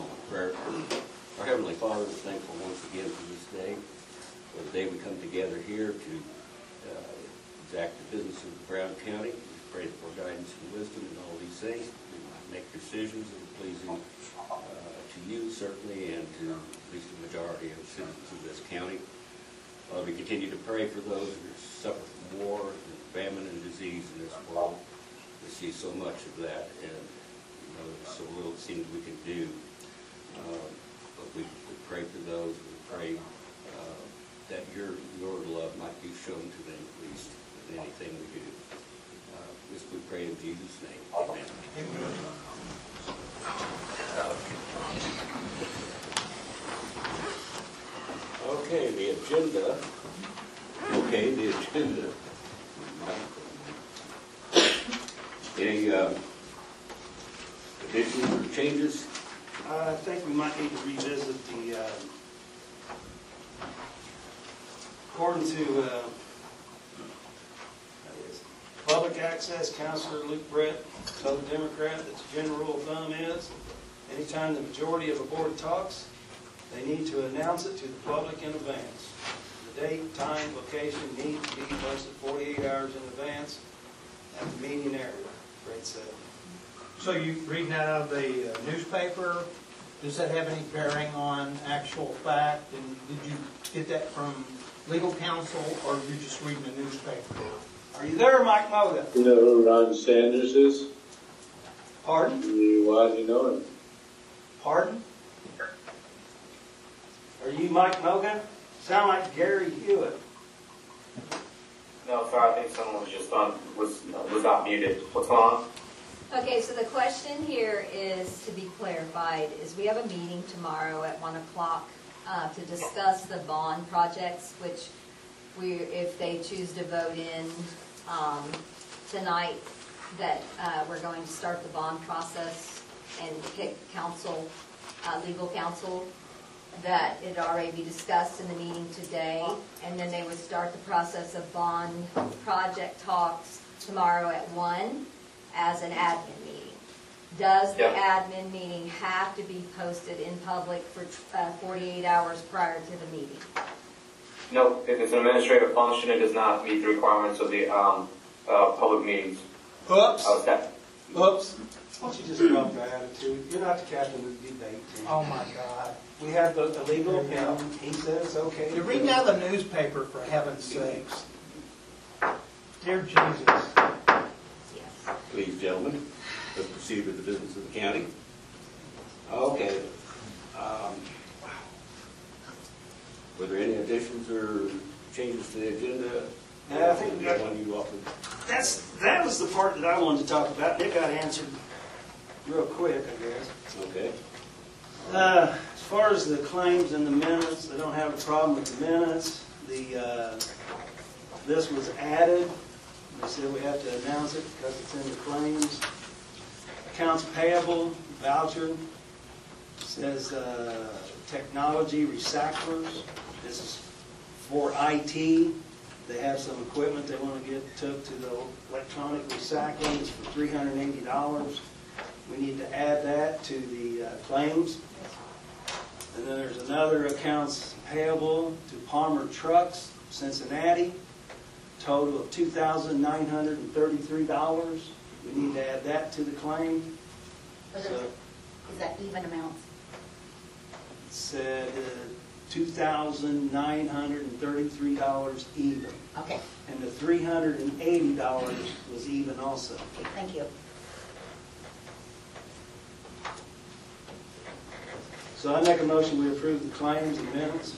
Prayer. Our Heavenly Father, we're thankful once again for this day, for the day we come together here to exact the business of Brown County. We pray for guidance and wisdom in all these things. We make decisions that are pleasing to you, certainly, and to at least the majority of citizens of this county. We continue to pray for those who suffer from war, and famine, and disease in this world. We see so much of that, and there's so little it seems we can do. But we pray for those. We pray that your love might be shown to them, at least, in anything we do. This we pray in Jesus' name. Amen. Okay, the agenda. Any additions or changes? I think we might need to revisit the, according to public access, Councilor Luke Brett, Southern Democrat, that the general rule of thumb is, anytime the majority of a board talks, they need to announce it to the public in advance. The date, time, location need to be posted 48 hours in advance at the meeting area. Great set. So you reading that out of the newspaper? Does that have any bearing on actual fact? And did you get that from legal counsel, or are you just reading the newspaper? Are you there, Mike Moga? You know who Ron Sanders is? Pardon? Why do you know him? Pardon? Are you Mike Moga? Sound like Gary Hewitt. No, sorry, I think someone was just was not muted. What's going on? Okay, so the question here is, to be clarified, is we have a meeting tomorrow at 1 o'clock to discuss the bond projects, which if they choose to vote in tonight, that we're going to start the bond process and pick counsel, legal counsel, that it already be discussed in the meeting today, and then they would start the process of bond project talks tomorrow at 1 as an admin meeting. Does the admin meeting have to be posted in public for 48 hours prior to the meeting? No, if it's an administrative function, it does not meet the requirements of the public meetings. Oops. That. Oops. Why don't you just drop your attitude? You're not the captain of the debate team. Oh my God. We have the legal opinion. He says okay. You're reading out of the newspaper, for heaven's sakes. Dear Jesus. Yes. Please, gentlemen, let's proceed with the business of the county. Okay. Were there any additions or changes to the agenda? Yeah, I think that one you offered. That was the part that I wanted to talk about. It got answered real quick, I guess. Okay. As far as the claims and the minutes, I don't have a problem with the minutes. This was added. They said we have to announce it because it's in the claims. Accounts payable, voucher, says technology recyclers. This is for IT. They have some equipment they want to get took to the electronic recycling. It's for $380. We need to add that to the claims. And then there's another accounts payable to Palmer Trucks, Cincinnati, total of $2,933. We need to add that to the claim. So, is that even amounts? It said $2,933 even. Okay. And the $380 was even also. Okay, thank you. So I make a motion we approve the claims and minutes.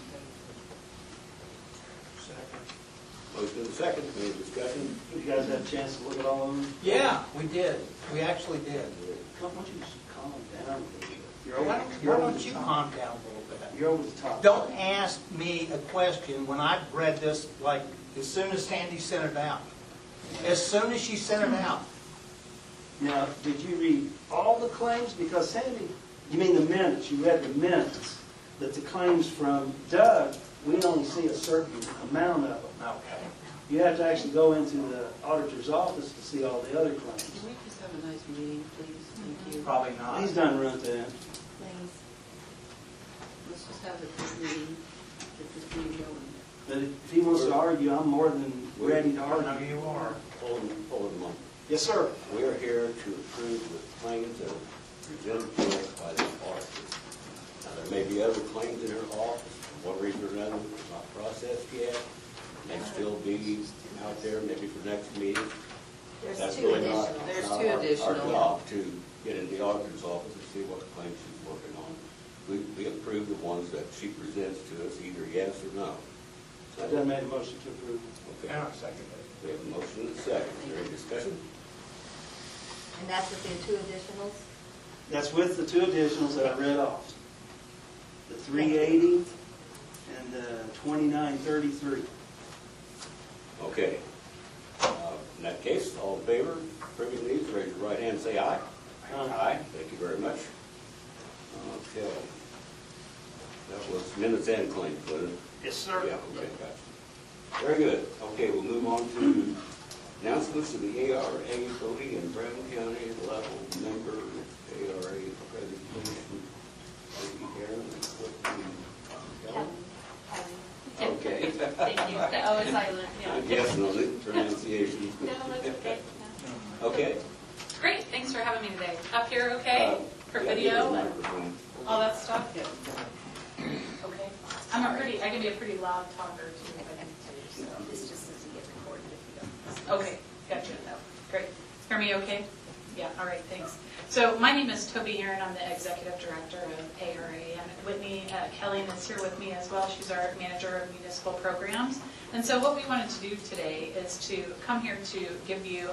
Motion and second. Any discussion? You guys had a chance to look at all of them? Yeah, we did. We actually did. Why don't you just calm down? Why don't you calm down a little bit? You're over the top. Don't ask me a question when I've read this, like, as soon as Sandy sent it out. As soon as she sent it out. Now, did you read all the claims? Because Sandy, you mean the minutes. You read the minutes. But the claims from Doug, we only see a certain amount of them. Okay. You have to actually go into the auditor's office to see all the other claims. Can we just have a nice meeting, please? Thank you. Probably not. He's done run that. Please. If he wants to argue, I'm more than ready to I know argue. you are. Hold them a moment. Yes, sir. We are here to approve the claims that are presented to us by the auditors. Now, there may be other claims in her office, for one reason or another, not processed yet, may still be out there, maybe for next meeting. There's That's two really not- additional. There's not two our- additional. Our job to get in the auditor's office and see what claims she's working on. We approve the ones that she presents to us, either yes or no. I done made a motion to approve. Okay. And I second it. We have a motion and a second. Is there any discussion? And that's with the two additionals? That's with the two additionals that I read off. The 380 and the 2933. Okay. In that case, all in favor, of approving these, raise your right hand and say aye. Aye. Thank you very much. Okay. That was minutes and claims, wasn't it? Yes, sir. Yeah, okay, gotcha. Very good. Okay, we'll move on to announcements of the ARA voting in Brown County level member ARA presentation. Okay. Thank you. Oh, it's silent, yeah. I'm guessing on the pronunciation. No, that's okay. Okay. Great, thanks for having me today. Up here, okay, for Yeah, video give us a and microphone. all that stuff? Okay. I can be a pretty loud talker too, if I need to, so. This just doesn't get recorded if you don't. Okay, gotcha. Great. Hear me okay? Yeah, all right, thanks. So my name is Toby Aaron. I'm the Executive Director of ARA, and Whitney Kelly is here with me as well. She's our Manager of Municipal Programs. And so what we wanted to do today is to come here to give you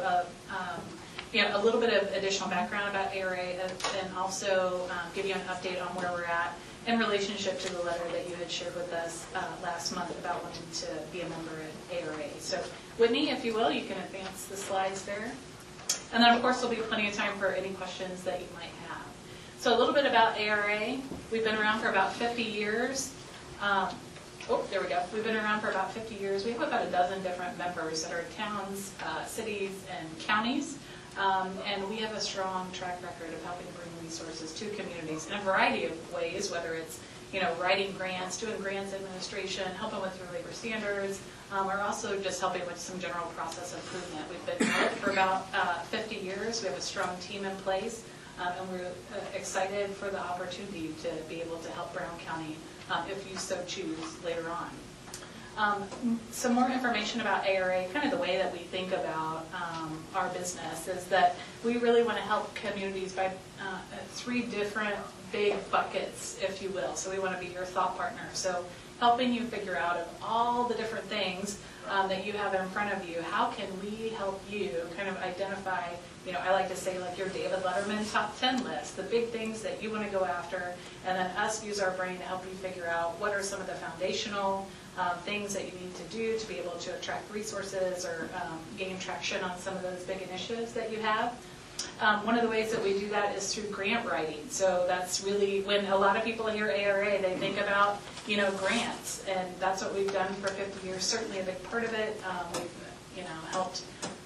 a little bit of additional background about ARA and also give you an update on where we're at in relationship to the letter that you had shared with us last month about wanting to be a member at ARA. So Whitney, if you will, you can advance the slides there. And then, of course, there'll be plenty of time for any questions that you might have. So a little bit about ARA. We've been around for about 50 years. There we go. We've been around for about 50 years. We have about a dozen different members that are towns, cities, and counties. And we have a strong track record of helping bring resources to communities in a variety of ways, whether it's writing grants, doing grants administration, helping with your labor standards, or also just helping with some general process improvement. We've been at it for about 50 years. We have a strong team in place, and we're excited for the opportunity to be able to help Brown County if you so choose later on. Some more information about ARA, kind of the way that we think about our business is that we really want to help communities by three different big buckets, if you will. So we want to be your thought partner. So helping you figure out of all the different things that you have in front of you, how can we help you kind of identify, I like to say like your David Letterman top 10 list, the big things that you want to go after, and then us use our brain to help you figure out what are some of the foundational things that you need to do to be able to attract resources or gain traction on some of those big initiatives that you have. One of the ways that we do that is through grant writing. So that's really, when a lot of people hear ARA, they think about, grants, and that's what we've done for 50 years. Certainly a big part of it. We've, helped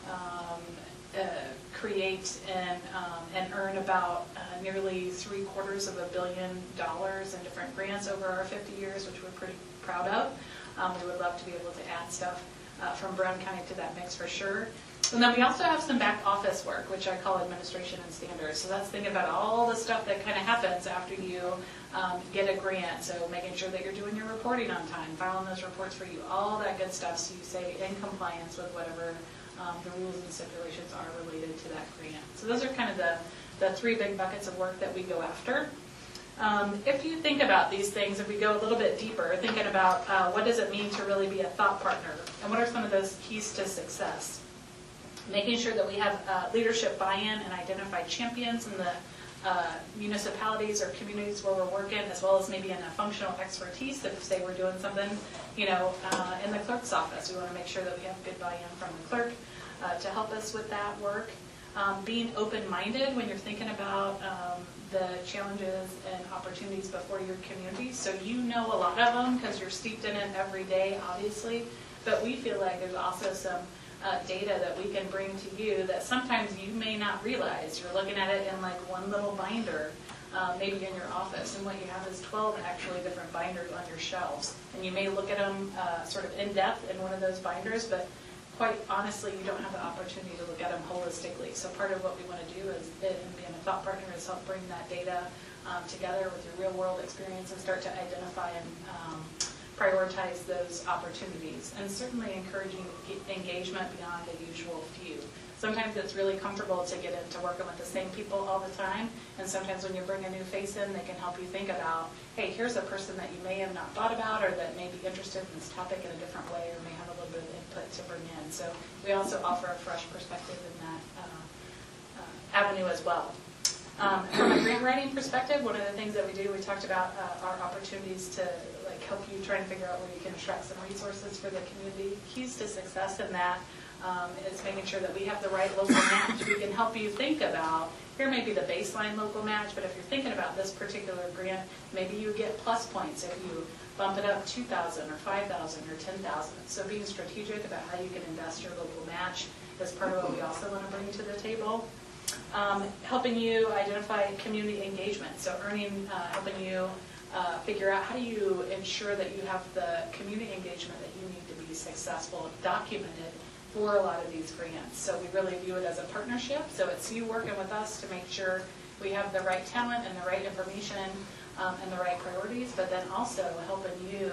create and earn about nearly $750 million in different grants over our 50 years, which we're pretty proud of. We would love to be able to add stuff from Brown County to that mix for sure. And then we also have some back office work, which I call administration and standards. So that's thinking about all the stuff that kind of happens after you get a grant. So making sure that you're doing your reporting on time, filing those reports for you, all that good stuff, so you stay in compliance with whatever the rules and stipulations are related to that grant. So those are kind of the three big buckets of work that we go after. If you think about these things, if we go a little bit deeper, thinking about what does it mean to really be a thought partner, and what are some of those keys to success? Making sure that we have leadership buy-in and identify champions in the municipalities or communities where we're working, as well as maybe in a functional expertise. If, say, we're doing something, in the clerk's office, we want to make sure that we have good buy-in from the clerk to help us with that work. Being open-minded when you're thinking about the challenges and opportunities before your community. So you know a lot of them because you're steeped in it every day, obviously, but we feel like there's also some data that we can bring to you that sometimes you may not realize. You're looking at it in like one little binder, maybe in your office, and what you have is 12 actually different binders on your shelves. And you may look at them sort of in depth in one of those binders, but quite honestly, you don't have the opportunity to look at them holistically. So part of what we want to do is, and being a thought partner, is help bring that data together with your real world experience and start to identify and prioritize those opportunities, and certainly encouraging engagement beyond the usual few. Sometimes it's really comfortable to get into working with the same people all the time, and sometimes when you bring a new face in, they can help you think about, hey, here's a person that you may have not thought about, or that may be interested in this topic in a different way, or may have a little bit of input to bring in. So we also offer a fresh perspective in that avenue as well. From a grant writing perspective, one of the things that we do, we talked about our opportunities to help you try and figure out where you can extract some resources for the community. Keys to success in that is making sure that we have the right local match. We can help you think about, here may be the baseline local match, but if you're thinking about this particular grant, maybe you get plus points if you bump it up 2,000 or 5,000 or 10,000. So being strategic about how you can invest your local match is part of what we also want to bring to the table. Helping you identify community engagement, so helping you figure out how do you ensure that you have the community engagement that you need to be successful, documented for a lot of these grants. So we really view it as a partnership, so it's you working with us to make sure we have the right talent and the right information and the right priorities, but then also helping you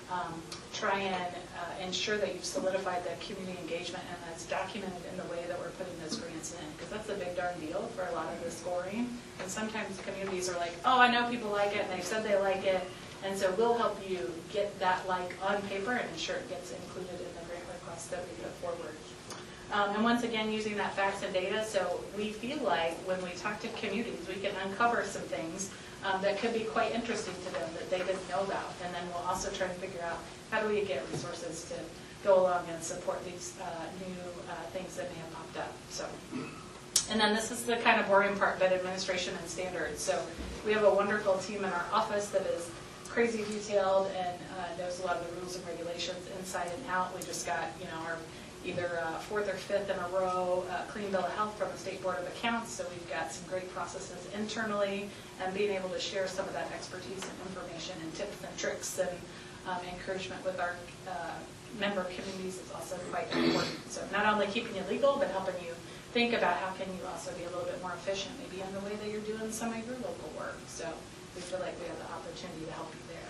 try and ensure that you've solidified that community engagement and that's documented in the way that we're putting those grants in, because that's a big darn deal for a lot of the scoring. And sometimes communities are like, oh, I know people like it, and they've said they like it, and so we'll help you get that like on paper and ensure it gets included in the grant request that we put forward. And once again, using that facts and data, so we feel like when we talk to communities, we can uncover some things that could be quite interesting to them that they didn't know about. And then we'll also try and figure out how do we get resources to go along and support these new things that may have popped up. So, and then this is the kind of boring part, but administration and standards. So we have a wonderful team in our office that is crazy detailed and knows a lot of the rules and regulations inside and out. We just got, our either fourth or fifth in a row clean bill of health from the State Board of Accounts. So we've got some great processes internally, and being able to share some of that expertise and information and tips and tricks and encouragement with our member communities is also quite important. So not only keeping you legal, but helping you think about how can you also be a little bit more efficient maybe in the way that you're doing some of your local work. So we feel like we have the opportunity to help you there.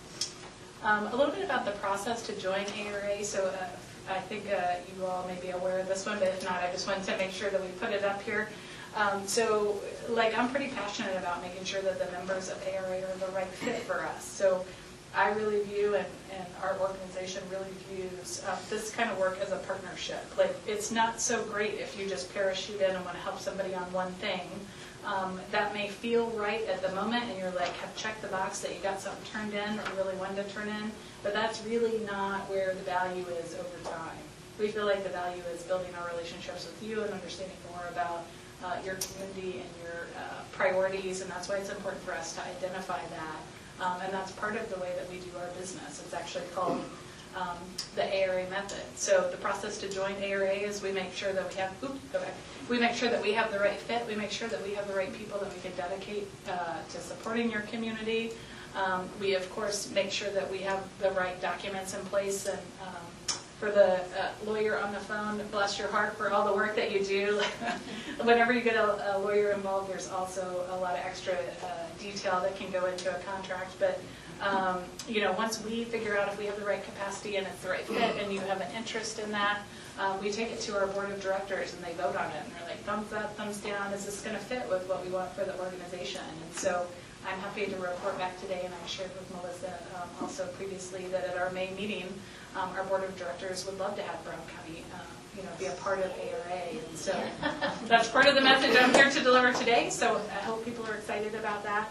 A little bit about the process to join ARA. So I think you all may be aware of this one, but if not, I just wanted to make sure that we put it up here. So I'm pretty passionate about making sure that the members of ARA are the right fit for us. So I really view, and our organization really views this kind of work as a partnership. It's not so great if you just parachute in and want to help somebody on one thing. That may feel right at the moment, and you're have checked the box that you got something turned in that you really wanted to turn in, but that's really not where the value is over time. We feel like the value is building our relationships with you and understanding more about your community and your priorities, and that's why it's important for us to identify that. And that's part of the way that we do our business. It's actually called the ARA method. So the process to join ARA is we make sure that we have, we make sure that we have the right fit. We make sure that we have the right people that we can dedicate to supporting your community. We, of course, make sure that we have the right documents in place. And for the lawyer on the phone, bless your heart for all the work that you do. Whenever you get a lawyer involved, there's also a lot of extra detail that can go into a contract. But once we figure out if we have the right capacity and it's the right fit and you have an interest in that, we take it to our board of directors and they vote on it. And they're like, thumbs up, thumbs down, is this going to fit with what we want for the organization? And so I'm happy to report back today, and I shared with Melissa also previously that at our May meeting, our board of directors would love to have Brown County be a part of ARA. And so that's part of the message I'm here to deliver today. So I hope people are excited about that.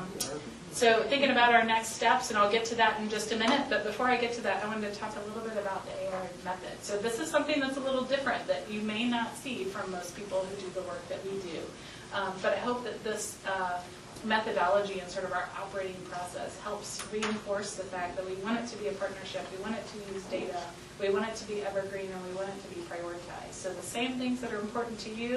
So thinking about our next steps, and I'll get to that in just a minute, but before I get to that, I wanted to talk a little bit about the ARA method. So this is something that's a little different that you may not see from most people who do the work that we do. But I hope that this methodology and sort of our operating process helps reinforce the fact that we want it to be a partnership, we want it to use data, we want it to be evergreen, and we want it to be prioritized. So the same things that are important to you,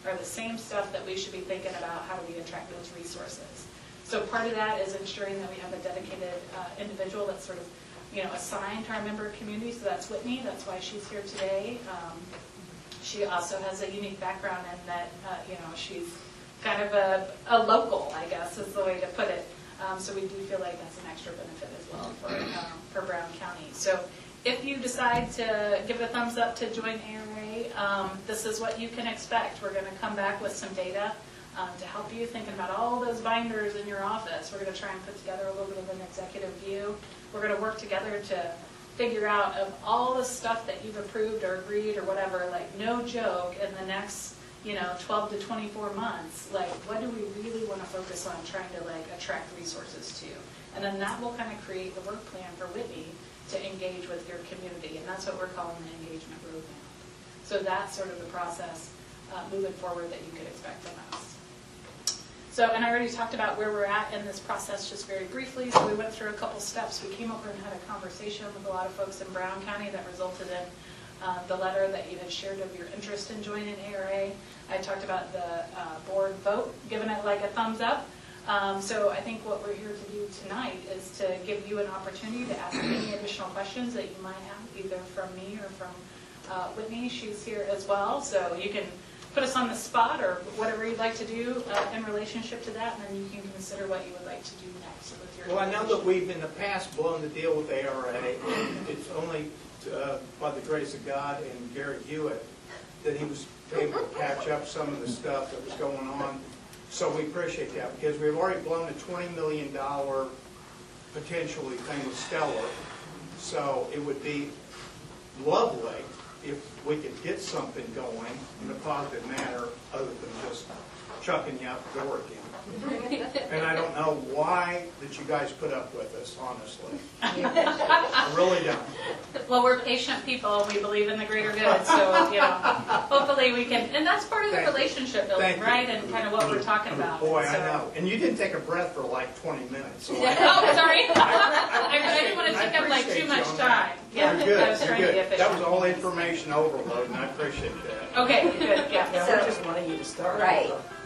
are the same stuff that we should be thinking about, how do we attract those resources. So part of that is ensuring that we have a dedicated individual that's sort of, assigned to our member community. So that's Whitney. That's why she's here today. She also has a unique background in that, she's kind of a local, I guess, is the way to put it. So we do feel like that's an extra benefit as well for Brown County. So if you decide to give it a thumbs up to join ARA, this is what you can expect. We're going to come back with some data to help you thinking about all those binders in your office. We're going to try and put together a little bit of an executive view. We're going to work together to figure out of all the stuff that you've approved or agreed or whatever, like no joke, in the next 12 to 24 months, like what do we really want to focus on trying to attract resources to? And then that will kind of create the work plan for Whitney to engage with your community, and that's what we're calling the engagement roadmap. So that's sort of the process moving forward that you could expect from us. So, and I already talked about where we're at in this process just very briefly. So we went through a couple steps. We came over and had a conversation with a lot of folks in Brown County that resulted in the letter that you had shared of your interest in joining ARA. I talked about the board vote, giving it like a thumbs up. So I think what we're here to do tonight is to give you an opportunity to ask any additional questions that you might have, either from me or from Whitney. She's here as well, so you can put us on the spot or whatever you'd like to do in relationship to that, and then you can consider what you would like to do next with your. Well, I know that we've in the past blown the deal with ARA, and it's only by the grace of God and Gary Hewitt that he was able to patch up some of the stuff that was going on. So we appreciate that, because we've already blown a $20 million potentially thing with Stellar. So it would be lovely if we could get something going in a positive manner other than just chucking you out the door again. And I don't know why that you guys put up with us, honestly. I really don't. Well, we're patient people. We believe in the greater good. So, hopefully we can, and that's part of the relationship building, right? And kind of what we're talking about. Boy, I know. And you didn't take a breath for like 20 minutes. So Oh, sorry. I didn't want to take up like too much time. Yeah, You're good. I was trying to be efficient. That was all information overload, and I appreciate that. Okay, good. Yeah. So- We're just wanting you to start. Right. So,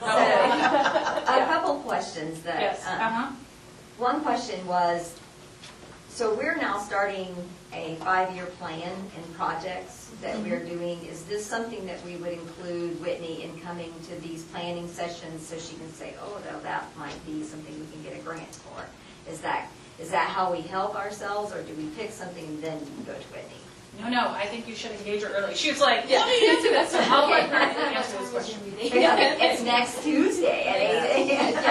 a couple questions that, Yes. one question was, so we're now starting a 5-year plan and projects that we're doing. Is this something that we would include Whitney in coming to these planning sessions so she can say, oh, no, that might be something we can get a grant for? Is that how we help ourselves, or do we pick something and then go to Whitney? No, I think you should engage her early. She was like, let me answer that. So I'll let her answer this question. It's next Tuesday at 8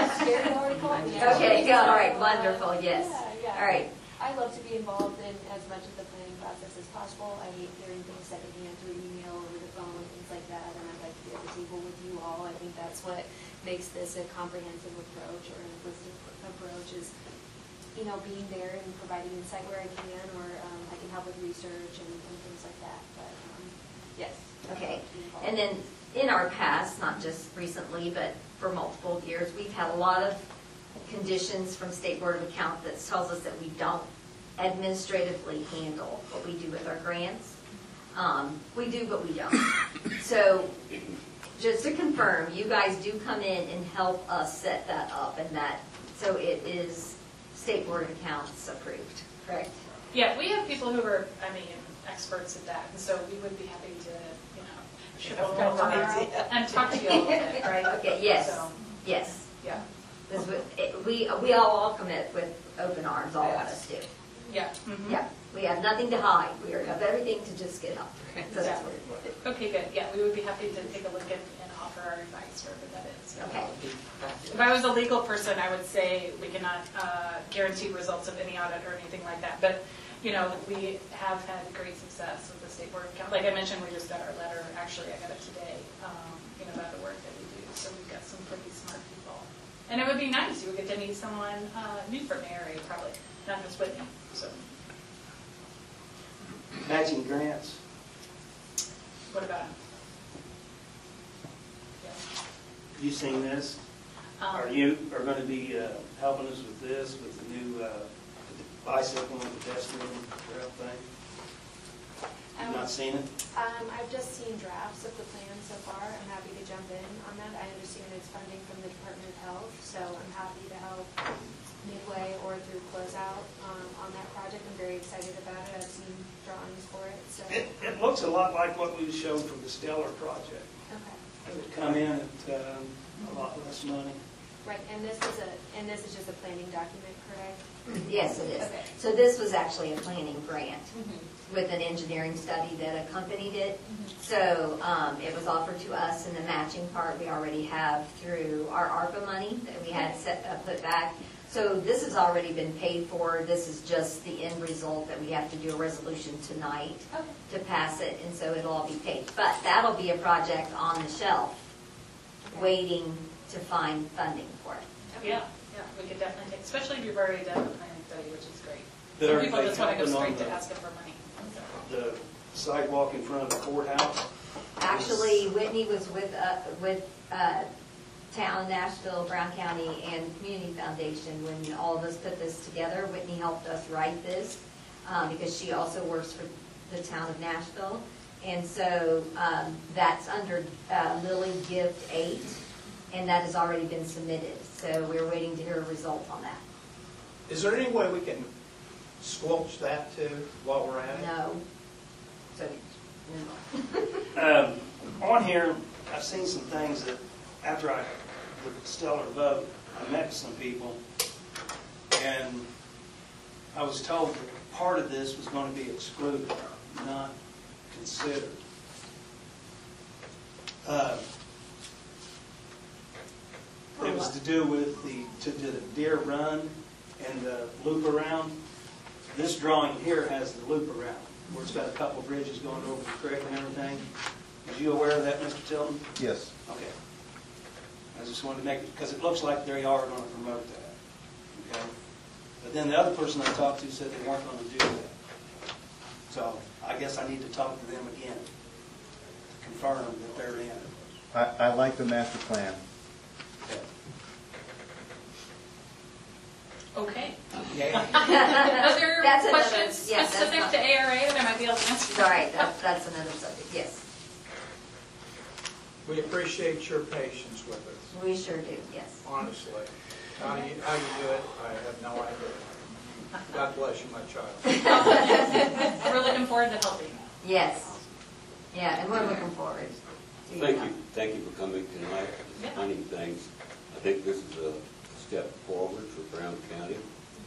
a.m. Okay, all right, wonderful, yes. All right. I love to be involved in as much of the planning process as possible. I hate hearing things secondhand through email, over the phone, things like that, and I'd like to be at the table with you all. I think that's what makes this a comprehensive approach or an inclusive approach is, being there and providing insight where I can, or I can help with research and things like that. But yes. Okay, and then in our past, not just recently, but for multiple years, we've had a lot of conditions from State Board of Accounts that tells us that we don't administratively handle what we do with our grants. We do, but we don't. So just to confirm, you guys do come in and help us set that up, and that, so it is State Board of Accounts approved, correct? Yeah, we have people who are, experts at that, and so we would be happy to, ship them over and talk to you a little bit, right? Okay, yes, So, yes. yeah, This we all welcome it with open arms, all of us do. yeah. Mhm. Yeah, we have nothing to hide, we have everything to just get help. So that's what we're Okay, good. Yeah, we would be happy to take a look at and offer our advice wherever that is. Okay. If I was a legal person, I would say we cannot guarantee results of any audit or anything like that. But, we have had great success with the State Board of Accounts. Like I mentioned, we just got our letter. Actually, I got it today, about the work that we do. So we've got some pretty smart people. And it would be nice. You would get to meet someone new from the area, probably, not just Whitney. So Matching grants. what about him? You seen this? Are you going to be helping us with this, with the new bicycle and pedestrian trail thing? You've not seen it? I've just seen drafts of the plan so far. I'm happy to jump in on that. I understand it's funding from the Department of Health, so I'm happy to help midway or through closeout on that project. I'm very excited about it. I've seen drawings for it, so. It looks a lot like what we showed from the Stellar project. Okay. It would come in at a lot less money. Right, and this is just a planning document, correct? Yes, it is. Okay. So this was actually a planning grant with an engineering study that accompanied it. So it was offered to us, and the matching part we already have through our ARPA money that we had put back. So this has already been paid for. This is just the end result that we have to do a resolution tonight to pass it, and so it'll all be paid. But that'll be a project on the shelf, waiting to find funding for it. Yeah, we could definitely take, especially if you've already done the planning study, which is great. But Some are people they just want to go helping on straight to the- asking for money. The sidewalk in front of the courthouse. Actually, Whitney was with Town, Nashville, Brown County, and Community Foundation when all of us put this together. Whitney helped us write this because she also works for the town of Nashville. And so that's under Lilly Gift 8, and that has already been submitted. So we're waiting to hear a result on that. Is there any way we can squelch that too while we're at it? No. So, On here, I've seen some things that after the Stellar vote, I met some people, and I was told that part of this was going to be excluded, not considered. It was to do with the deer run and the loop around. This drawing here has the loop around, where it's got a couple of bridges going over the creek and everything. Was you aware of that, Mr. Tilton? Yes. Okay. I just wanted to make it, because it looks like they are going to promote that. Okay? But then the other person I talked to said they weren't going to do that. So I guess I need to talk to them again to confirm that they're in. I like the master plan. Okay. Okay. Yeah. Are there That's another- questions yes, that's specific not- to ARA that I might be able to answer? all right, that's another subject, yes. We appreciate your patience with us, We sure do, yes. honestly. How you do it, I have no idea. God bless you, my child. We're looking forward to helping. Yes. Yeah, and we're looking forward to Thank you for coming tonight, Yeah. explaining things. I think this is a step forward for Brown County.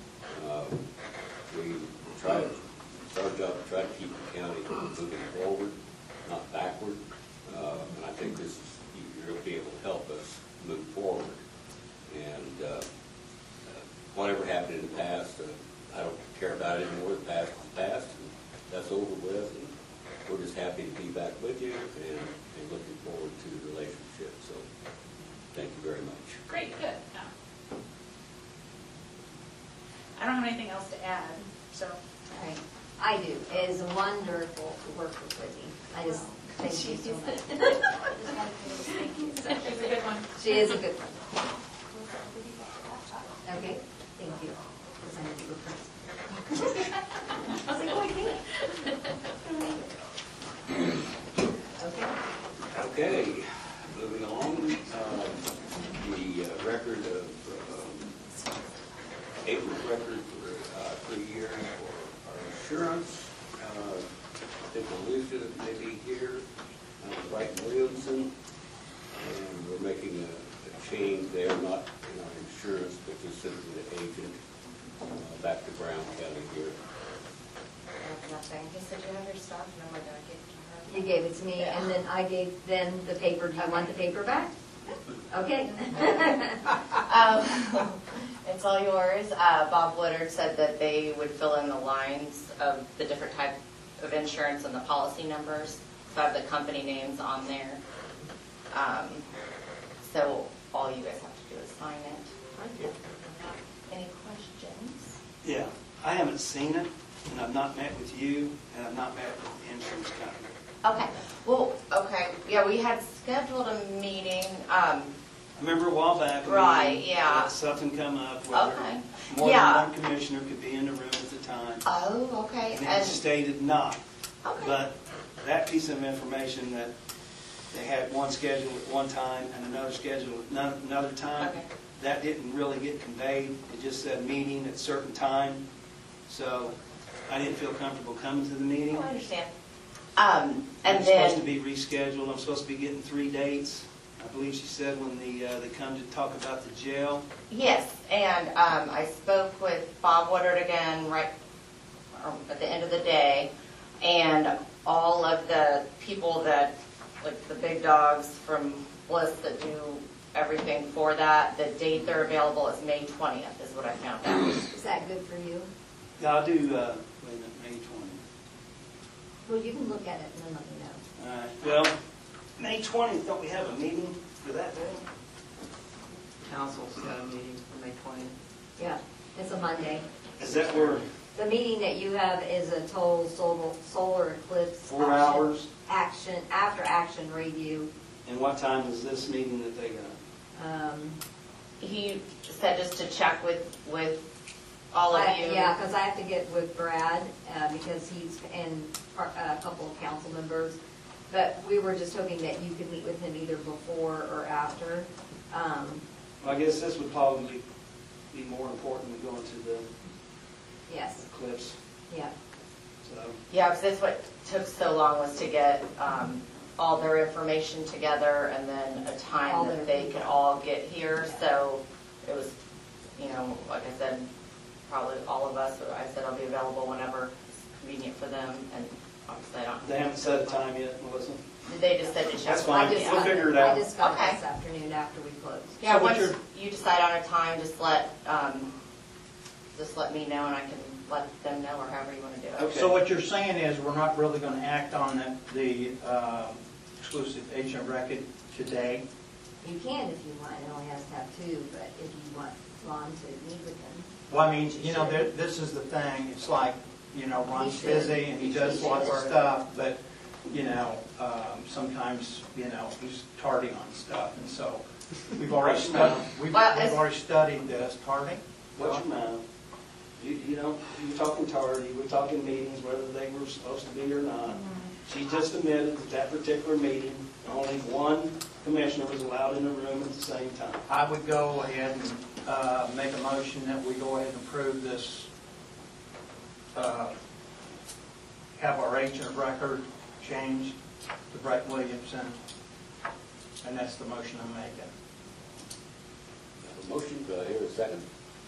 It's our job to try to keep the county moving forward, not backward. And I think you're going to be able to help us move forward. And whatever happened in the past, I don't care about it anymore. The past is past, and that's over with. And we're just happy to be back with you and looking forward to the relationship. So thank you very much. Great, good. Yeah. I don't have anything else to add, so. All right. I do. It is wonderful to work with Whitney. I just thank you so much. She's a good one. She is a good one. Okay, thank you. Because I need to reprint. I was like, oh, I can't. Okay. Okay, moving along. The record of April's record for 3 years for our insurance. I think Alicia may be here, Brighton Williamson, and we're making a change there, not in our insurance, but just simply the agent back to Brown County here. Nothing. Okay, so do you have your stuff, and then we're gonna give it to her? You gave it to me, and then I gave them the paper. Do you want the paper back? Okay. It's all yours. Bob Woodard said that they would fill in the lines of the different type of insurance and the policy numbers. So I have the company names on there. So all you guys have to do is sign it. Thank you. Any questions? Yeah, I haven't seen it, and I've not met with you, and I've not met with the insurance company. Okay. Well, okay. Yeah, we had scheduled a meeting. I remember a while back. Right, yeah. Something come up whether Okay. more Yeah. than one commissioner could be in the room at the time. Oh, okay. And it stated not Okay. But that piece of information that they had one scheduled at one time and another scheduled at another time, Okay. that didn't really get conveyed. It just said meeting at certain time. So I didn't feel comfortable coming to the meeting. Oh, I understand. I'm And supposed to then, be rescheduled. I'm supposed to be getting 3 dates. I believe she said when they come to talk about the jail. yes, and I spoke with Bob Woodard again right at the end of the day, and all of the people that, like the big dogs from Bliss that do everything for that, the date they're available is May 20th is what I found out. Is that good for you? Yeah, I'll do, wait a minute, May 20th. Well, you can look at it and then let me know. All right, well, May 20th, don't we have a meeting for that day? Council's got a meeting for May 20th. Yeah, it's a Monday. Is that where The meeting that you have is a total solar eclipse. 4 hours? After action review. And what time is this meeting that they got? He said just to check with all of you. Yeah, because I have to get with Brad, because he's, and a couple of council members. But we were just hoping that you could meet with him either before or after. Well, I guess this would probably be more important than going to the Yes, eclipse, yeah. Yeah, because that's what took so long was to get all their information together and then a time that they could all get here. So it was, like I said, probably all of us, I said I'll be available whenever it's convenient for them, and obviously I don't. They haven't set a time yet, Melissa? They just said to check. That's fine. We'll figure it out. I just got Okay. this afternoon after we closed. Yeah, So what once you decide on a time, just let me know and I can let them know, or however you want to do it. Okay. So what you're saying is we're not really going to act on the exclusive agent record today? You can if you want, it only has to have 2, but if you want Ron to meet with him. Well, I mean, this is the thing, it's like, Ron's He should. busy and he He does should. lots of stuff, but, sometimes, he's tardy on stuff, and so we've already studied, we've already studied this. Tardy? What's your mind? You're talking tardy, we're talking meetings, whether they were supposed to be or not. She just admitted that particular meeting, only one commissioner was allowed in the room at the same time. I would go ahead and make a motion that we go ahead and approve this, have our agent of record changed to Brett Williamson, and that's the motion I'm making. Have a motion, do I hear a second?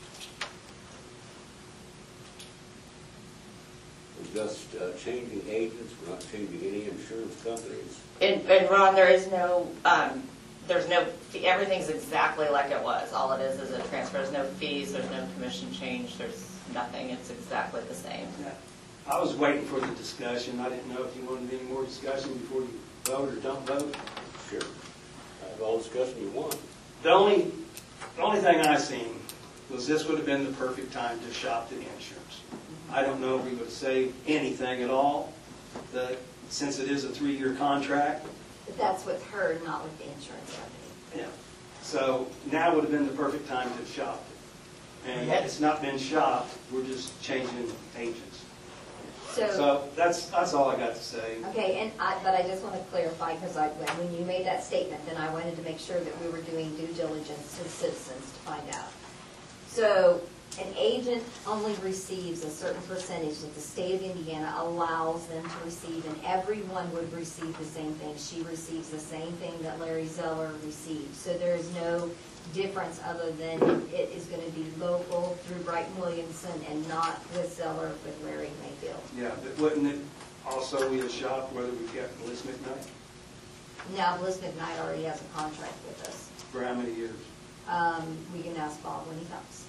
We're just changing agents, we're not changing any insurance companies. And Ron, there's no, everything's exactly like it was. All it is a transfer. There's no fees, there's no commission change, there's nothing. It's exactly the same. Yeah. I was waiting for the discussion. I didn't know if you wanted any more discussion before you vote or don't vote. Sure. Have all the discussion you want. The only thing I seen was this would have been the perfect time to shop the insurance. I don't know if we would have saved anything at all, since it is a 3-year contract. But that's with her, not with the insurance company. Yeah. So now would have been the perfect time to have shopped it. And it's not been shopped, we're just changing agents. So that's all I got to say. Okay, but I just want to clarify, because when you made that statement, then I wanted to make sure that we were doing due diligence to the citizens to find out. So an agent only receives a certain percentage that the state of Indiana allows them to receive, and everyone would receive the same thing. She receives the same thing that Larry Zeller received. So there is no difference other than it is going to be local through Brighton Williamson and not with Zeller with Larry Mayfield. Yeah, but wouldn't it also be a shop whether we kept Bliss McKnight? Now, Bliss McKnight already has a contract with us. For how many years? We can ask Bob when he comes.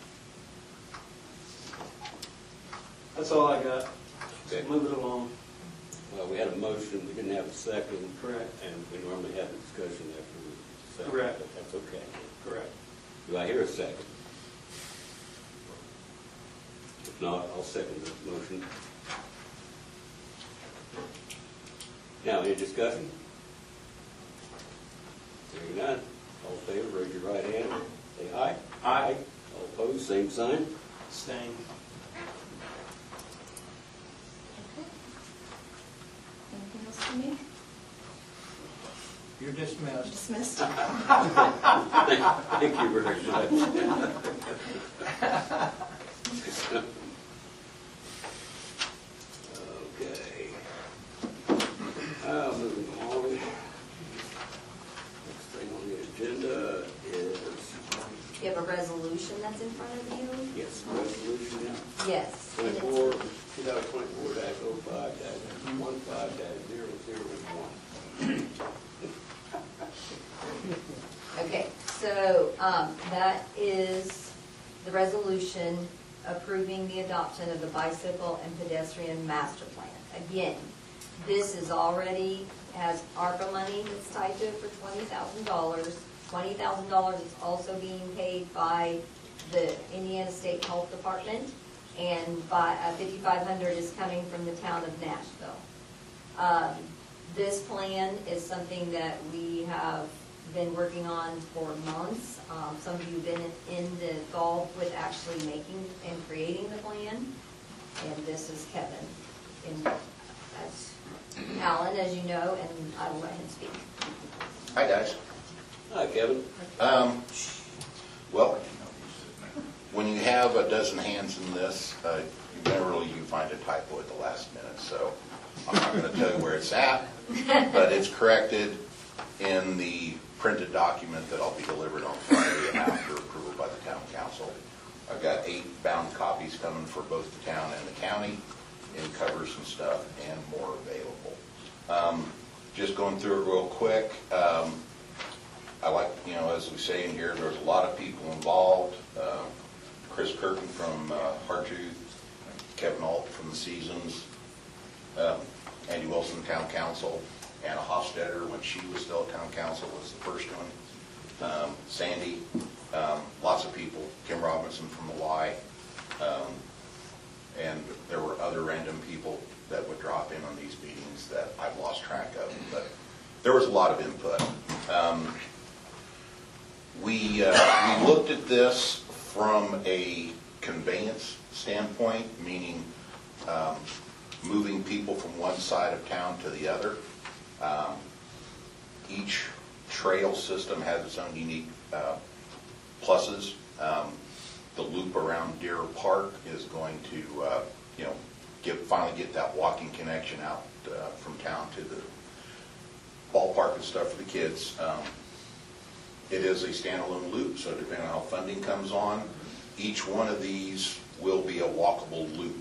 That's all I got. Okay. Move it along. Well, we had a motion, we didn't have a second. Correct. And we normally have a discussion after the second. Correct. But that's okay. Correct. Do I hear a second? If not, I'll second the motion. Now, any discussion? Hearing none. All in favor, raise your right hand. Say aye. Aye. All opposed, same sign. Staying. You're dismissed. Dismissed. Thank you very much. Okay. Moving on. Next thing on the agenda is, You have a resolution that's in front of you? yes, resolution Yes. and it's- 2024-05-15-0001. Okay, so that is the resolution approving the adoption of the bicycle and pedestrian master plan. Again, this is already, has ARPA money that's tied to it for $20,000. $20,000 is also being paid by the Indiana State Health Department, and by $5,500 is coming from the town of Nashville. This plan is something that we have been working on for months. Some of you have been involved with actually making and creating the plan, and this is Kevin. And that's Alan, as you know, and I will let him speak. Hi, guys. Hi, Kevin. Well, when you have a dozen hands in this, generally you find a typo at the last minute, so I'm not going to tell you where it's at, but it's corrected in the printed document that I'll be delivered on Friday and after approval by the town council. I've got 8 bound copies coming for both the town and the county in covers and stuff, and more available. Just going through it real quick. I like, as we say in here, there's a lot of people involved. Chris Curtin from Hartooth, Kevin Alt from the Seasons, Andy Wilson, Town Council, Anna Hofstetter, when she was still Town Council, was the first one. Sandy, lots of people, Kim Robinson from the Y, and there were other random people that would drop in on these meetings that I've lost track of, but there was a lot of input. We looked at this from a conveyance standpoint, meaning moving people from one side of town to the other. Each trail system has its own unique pluses. The loop around Deer Park is going to, finally get that walking connection out from town to the ballpark and stuff for the kids. It is a standalone loop, so depending on how funding comes on, each one of these will be a walkable loop.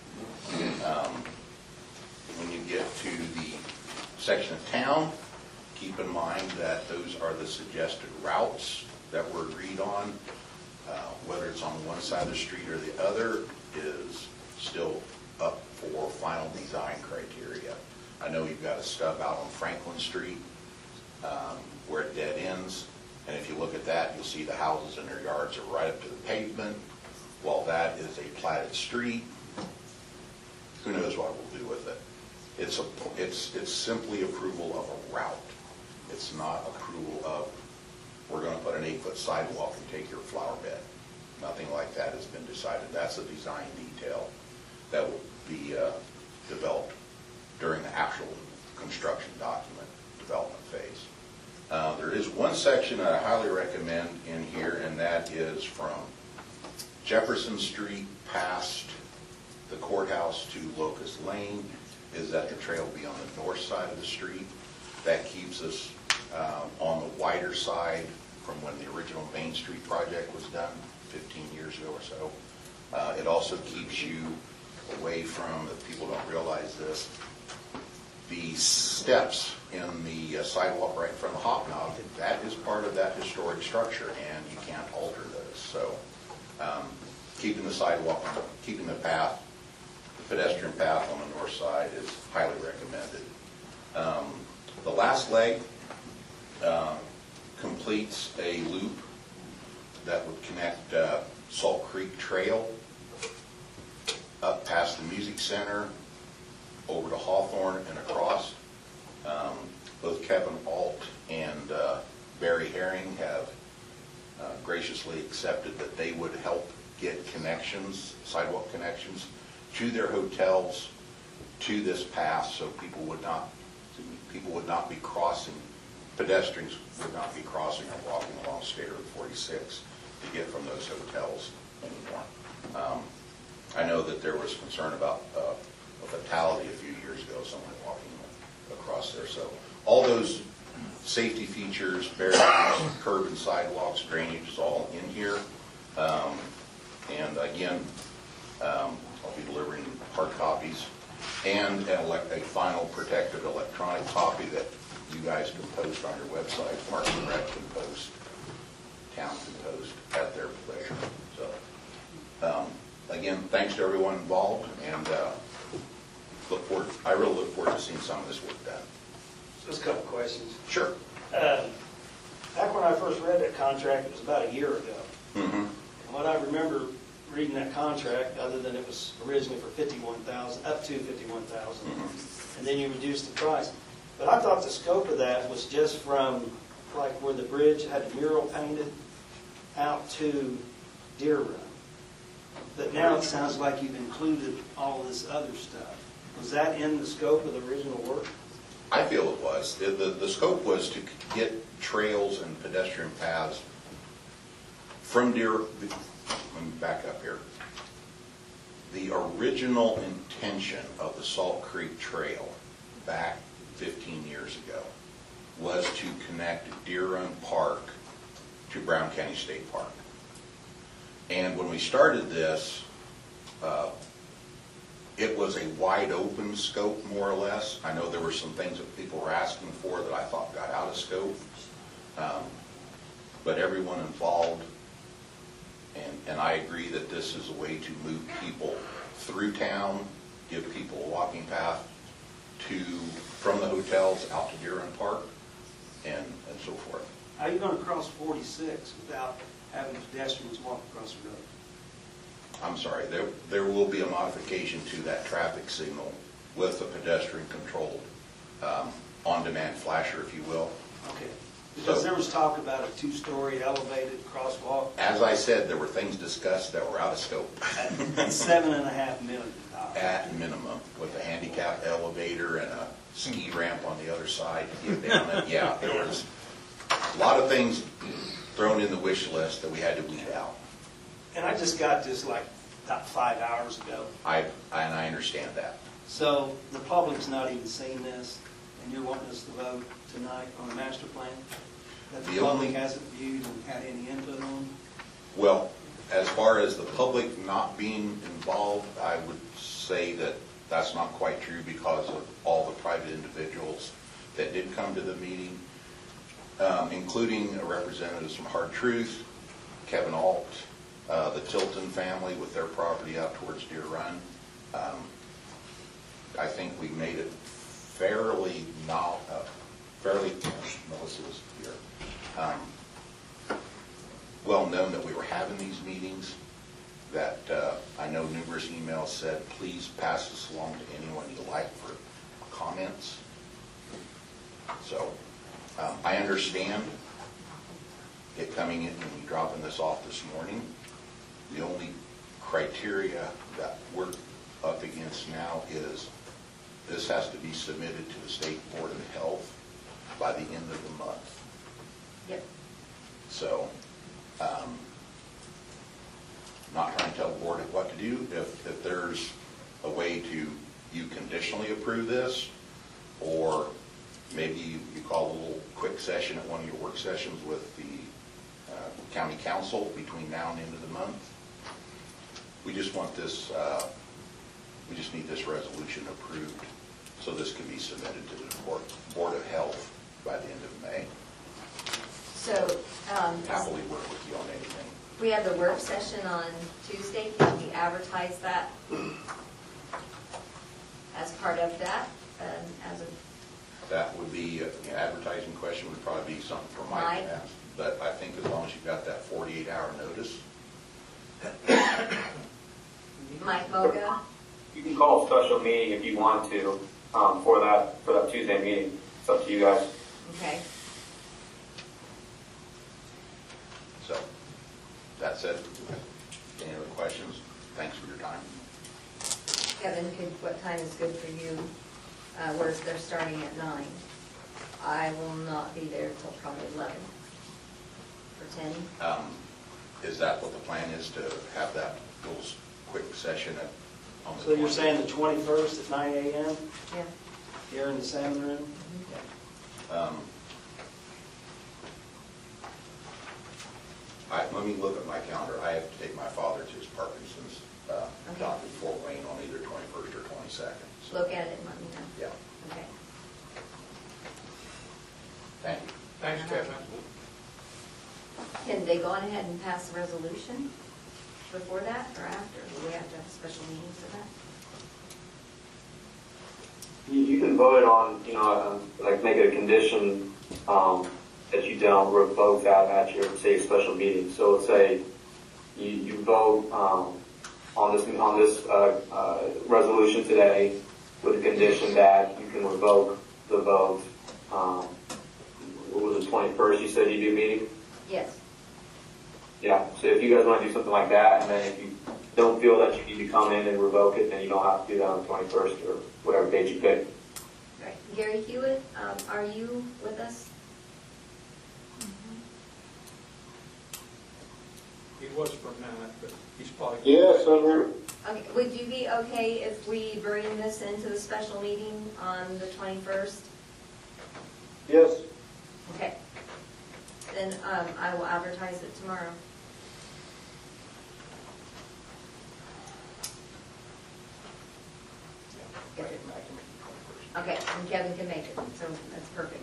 When you get to the section of town, keep in mind that those are the suggested routes that were agreed on. Whether it's on one side of the street or the other is still up for final design criteria. I know you've got a stub out on Franklin Street where it dead ends, and if you look at that, you'll see the houses and their yards are right up to the pavement. While that is a platted street, who knows what we'll do with it. It's simply approval of a route. It's not approval of, we're going to put an 8-foot sidewalk and take your flower bed. Nothing like that has been decided. That's a design detail that will be developed during the actual construction document development phase. There is one section that I highly recommend in here, and that is from Jefferson Street past the courthouse to Locust Lane, is that the trail will be on the north side of the street. That keeps us on the wider side from when the original Main Street project was done 15 years ago or so. It also keeps you away from, if people don't realize this, the steps in the sidewalk right in front of the Hobnob. That is part of that historic structure, and you can't alter those. So keeping the sidewalk, keeping the path, the pedestrian path on the north side is highly recommended. The last leg completes a loop that would connect Salt Creek Trail up past the Music Center, over to Hawthorne and across. Both Kevin Alt and Barry Herring have graciously accepted that they would help get connections, sidewalk connections, to their hotels, to this path, so people would not be crossing pedestrians would not be crossing or walking along State Road 46 to get from those hotels anymore. I know that there was concern about a fatality a few years ago, someone walking across there. So all those safety features, barriers, curb and sidewalks, drainage is all in here. And again, I'll be delivering hard copies and a final protected electronic copy that you guys can post on your website. Parks and Rec can post, town can post at their pleasure. So again, thanks to everyone involved, and I really look forward to seeing some of this work done. Just a couple of questions. Sure. Back when I first read that contract, it was about a year ago. Mm-hmm. And what I remember reading that contract, other than it was originally for $51,000, up to $51,000, and then you reduced the price. But I thought the scope of that was just from like where the bridge had a mural painted out to Deer Run. But now it sounds like you've included all this other stuff. Was that in the scope of the original work? I feel it was. The scope was to get trails and pedestrian paths from Deer. Let me back up here. The original intention of the Salt Creek Trail back 15 years ago was to connect Deer Run Park to Brown County State Park. And when we started this, it was a wide open scope, more or less. I know there were some things that people were asking for that I thought got out of scope. But everyone involved, and I agree that this is a way to move people through town, give people a walking path from the hotels out to Deer Run Park, and so forth. How are you going to cross 46 without having pedestrians walk across the road? I'm sorry, there will be a modification to that traffic signal with a pedestrian-controlled on-demand flasher, if you will. Okay. Because there was talk about a 2-story elevated crosswalk. As I said, there were things discussed that were out of scope. At $7.5 million. At minimum, with a handicap elevator and a ski ramp on the other side to get down it. Yeah, there was a lot of things thrown in the wish list that we had to weed out. And I just got this like about 5 hours ago. And I understand that. So the public's not even seen this, and you're wanting us to vote tonight on the master plan that the public hasn't viewed and had any input on? Well, as far as the public not being involved, I would say that that's not quite true because of all the private individuals that did come to the meeting, including representatives from Hard Truth, Kevin Alt, the Tilton family with their property out towards Deer Run. I think we made it fairly Melissa's here, well known that we were having these meetings, that I know numerous emails said, please pass this along to anyone you like for comments. So I understand it coming in and me dropping this off this morning. The only criteria that we're up against now is this has to be submitted to the State Board of Health by the end of the month. Yep. So, not trying to tell the board what to do. If there's a way to, you conditionally approve this, or maybe you call a little quick session at one of your work sessions with the county council between now and the end of the month. We just want this, we just need this resolution approved so this can be submitted to the Board of Health by the end of May. So, Happily work with you on anything. we have the work session on Tuesday. Can we advertise that as part of that? That would be, an advertising question would probably be something for Mike to ask. But I think as long as you've got that 48-hour notice. Mike Moga? You can call a special meeting if you want to for that Tuesday meeting. It's up to you guys. Okay. So, that's it. Any other questions? Thanks for your time. Kevin, what time is good for you? Where they're starting at 9? I will not be there till probably 11 or 10. Is that what the plan is, to have that little quick session on the So you're 20th? saying the 21st at 9 a.m. Yeah. here in the salmon room? Let me look at my calendar. I have to take my father to his Parkinson's doctor in Fort Wayne on either 21st or 22nd. So, Look at it and let me know. yeah, Okay. thank you. Thanks, Kevin. Can they go on ahead and pass a resolution before that or after? Do we have to have a special meeting for that? You can vote on, like make it a condition that you don't revoke that at your, say, special meeting. So let's say you vote on this resolution today with the condition that you can revoke the vote. What was it, 21st? You said you'd be meeting. Yes. Yeah. So if you guys want to do something like that, and then if you don't feel that you need to come in and revoke it, then you don't have to do that on the 21st or whatever date you pick. Right. Gary Hewitt, are you with us? He was for a minute, but he's probably. Yes, I'm here. Okay. Would you be okay if we bring this into the special meeting on the 21st? Yes. Okay. Then I will advertise it tomorrow. Okay, and Kevin can make it, so that's perfect.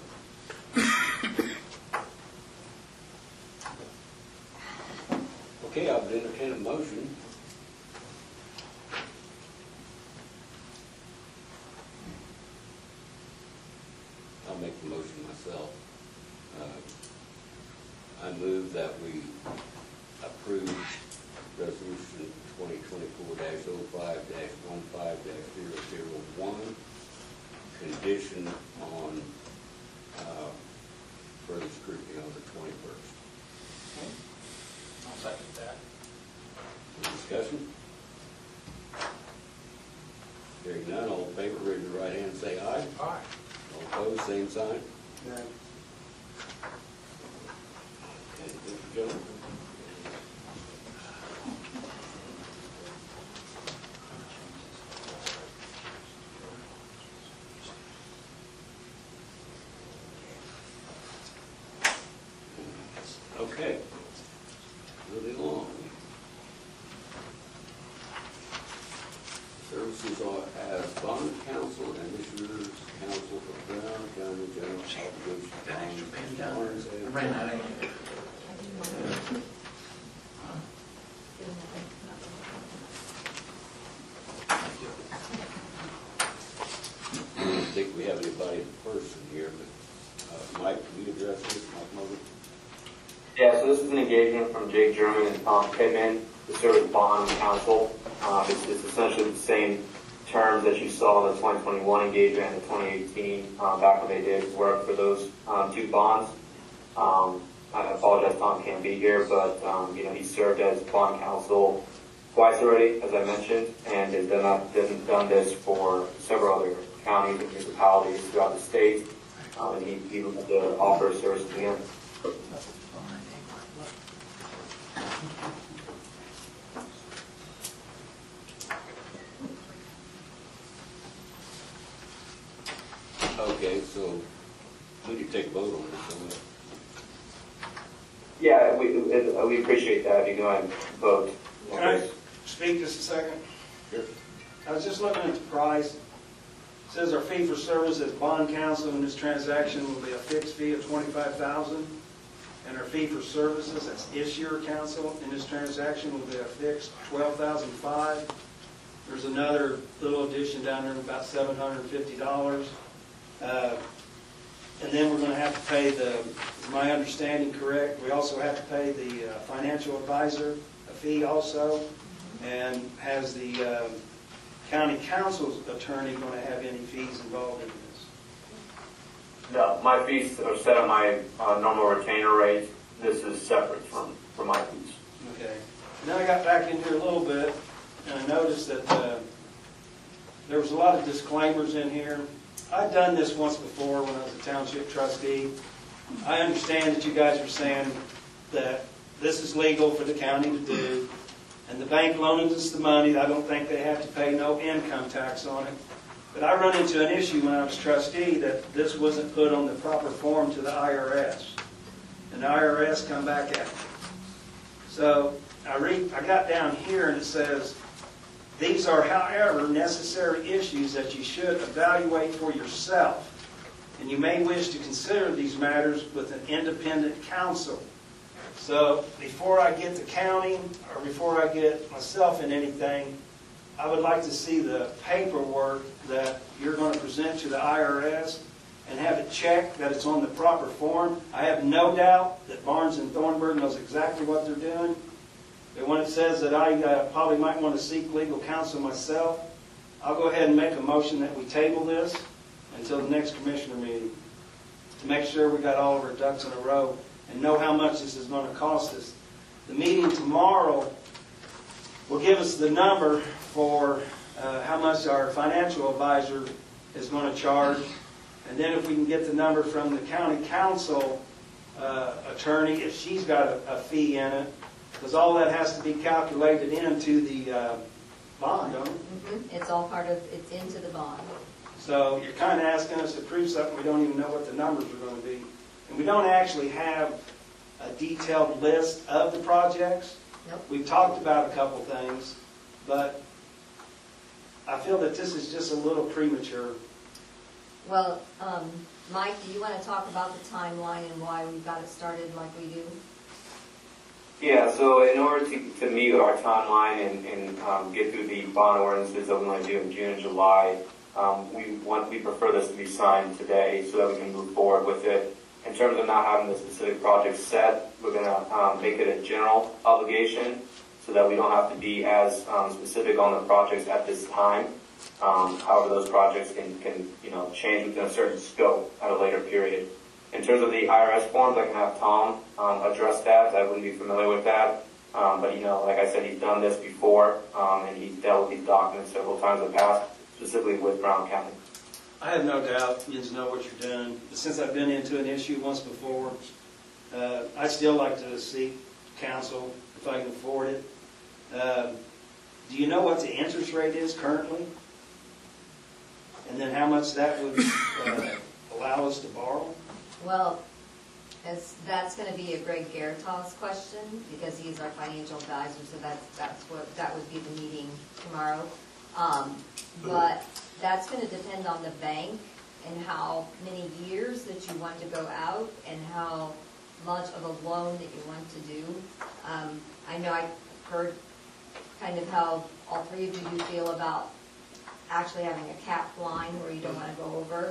Okay, I'll entertain a motion. I'll make the motion myself. I move that we approve resolution 2024-05-15-001, condition on further scrutiny on the 21st. I'll second that. Any discussion? Hearing none, all in favor, raise your right hand and say aye. Aye. All opposed, same sign. No. Okay, thank you, gentlemen. Okay, moving along. Services are as bond counsel and issuers counsel for Brown County General Obligation bonds. I don't think we have anybody in person here, but Mike, can you address this, Mike Mullen? Yeah, so this is an engagement from Jake German and Tom Pittman to serve as bond counsel. It's essentially the same terms that you saw in the 2021 engagement and the 2018 back when they did work for those two bonds. I apologize, Tom can't be here, but he served as bond counsel twice already, as I mentioned, and has done this for several other counties and municipalities throughout the state. And he would offer service to him. Okay, so we can take a vote on this, don't we? Yeah, we appreciate that. You go ahead and vote. Can I speak just a second? Sure. I was just looking at the price. It says our fee for service as bond counsel in this transaction will be a fixed fee of $25,000, and our fee for services as issuer counsel in this transaction will be a fixed $12,500. There's another little addition down there of about $750. And then we're going to have to pay is my understanding correct? We also have to pay the financial advisor a fee also, and has the county council's attorney going to have any fees involved in this? No, my fees are set on my normal retainer rate. This is separate from my fees. Okay. And then I got back in here a little bit, and I noticed that there was a lot of disclaimers in here. I've done this once before when I was a township trustee. I understand that you guys are saying that this is legal for the county to do, and the bank loaned us the money. I don't think they have to pay no income tax on it. But I run into an issue when I was trustee that this wasn't put on the proper form to the IRS. And the IRS come back at me. So I got down here and it says, these are, however, necessary issues that you should evaluate for yourself. And you may wish to consider these matters with an independent counsel. So before I get the county or before I get myself in anything, I would like to see the paperwork that you're going to present to the IRS and have it checked that it's on the proper form. I have no doubt that Barnes and Thornburg knows exactly what they're doing. And when it says that I probably might want to seek legal counsel myself, I'll go ahead and make a motion that we table this until the next commissioner meeting to make sure we got all of our ducks in a row and know how much this is going to cost us. The meeting tomorrow will give us the number for how much our financial advisor is going to charge. And then if we can get the number from the county council attorney, if she's got a fee in it, because all that has to be calculated into the bond, don't it? Mm-hmm. It's all part of, it's into the bond. So you're kind of asking us to prove something we don't even know what the numbers are going to be. And we don't actually have a detailed list of the projects. Nope. We've talked about a couple things, but I feel that this is just a little premature. Well, Mike, do you want to talk about the timeline and why we got it started like we do? Yeah, so in order to meet our timeline and get through the bond ordinances that we want to do in June and July, we prefer this to be signed today so that we can move forward with it. In terms of not having the specific project set, we're going to make it a general obligation so that we don't have to be as specific on the projects at this time. However, those projects can change within a certain scope at a later period. In terms of the IRS forms, I can have Tom address that. I wouldn't be familiar with that. But, like I said, he's done this before, and he's dealt with these documents several times in the past, specifically with Brown County. I have no doubt you know what you're doing. But since I've been into an issue once before, I'd still like to seek counsel if I can afford it. Do you know what the interest rate is currently? And then how much that would allow us to borrow? Well, that's going to be a Greg Garitas question because he's our financial advisor, so that would be the meeting tomorrow. But that's going to depend on the bank and how many years that you want to go out and how much of a loan that you want to do. I know I heard kind of how all three of you feel about actually having a capped line where you don't want to go over.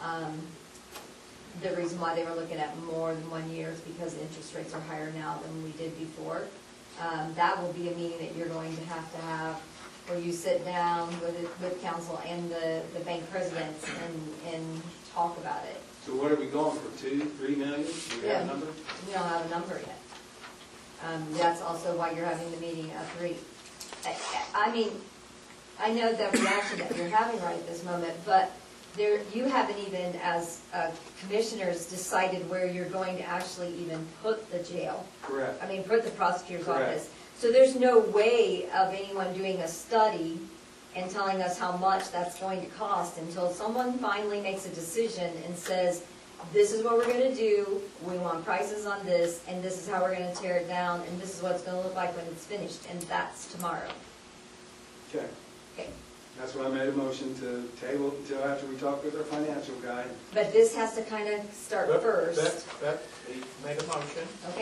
The reason why they were looking at more than 1 year is because interest rates are higher now than we did before. That will be a meeting that you're going to have where you sit down with council and the bank presidents and talk about it. So what are we going for, 2-3 million? Do we have a number? We don't have a number yet. That's also why you're having the meeting at 3. I mean, I know the reaction that you're having right at this moment, but you haven't even, as commissioners, decided where you're going to actually even put the jail. Correct. I mean, put the prosecutor's Correct. office. So there's no way of anyone doing a study and telling us how much that's going to cost until someone finally makes a decision and says, this is what we're going to do, we want prices on this, and this is how we're going to tear it down, and this is what it's going to look like when it's finished, and that's tomorrow. Okay. Okay. That's why I made a motion to table until after we talk with our financial guy. But this has to kind of start first. He made a motion. Okay.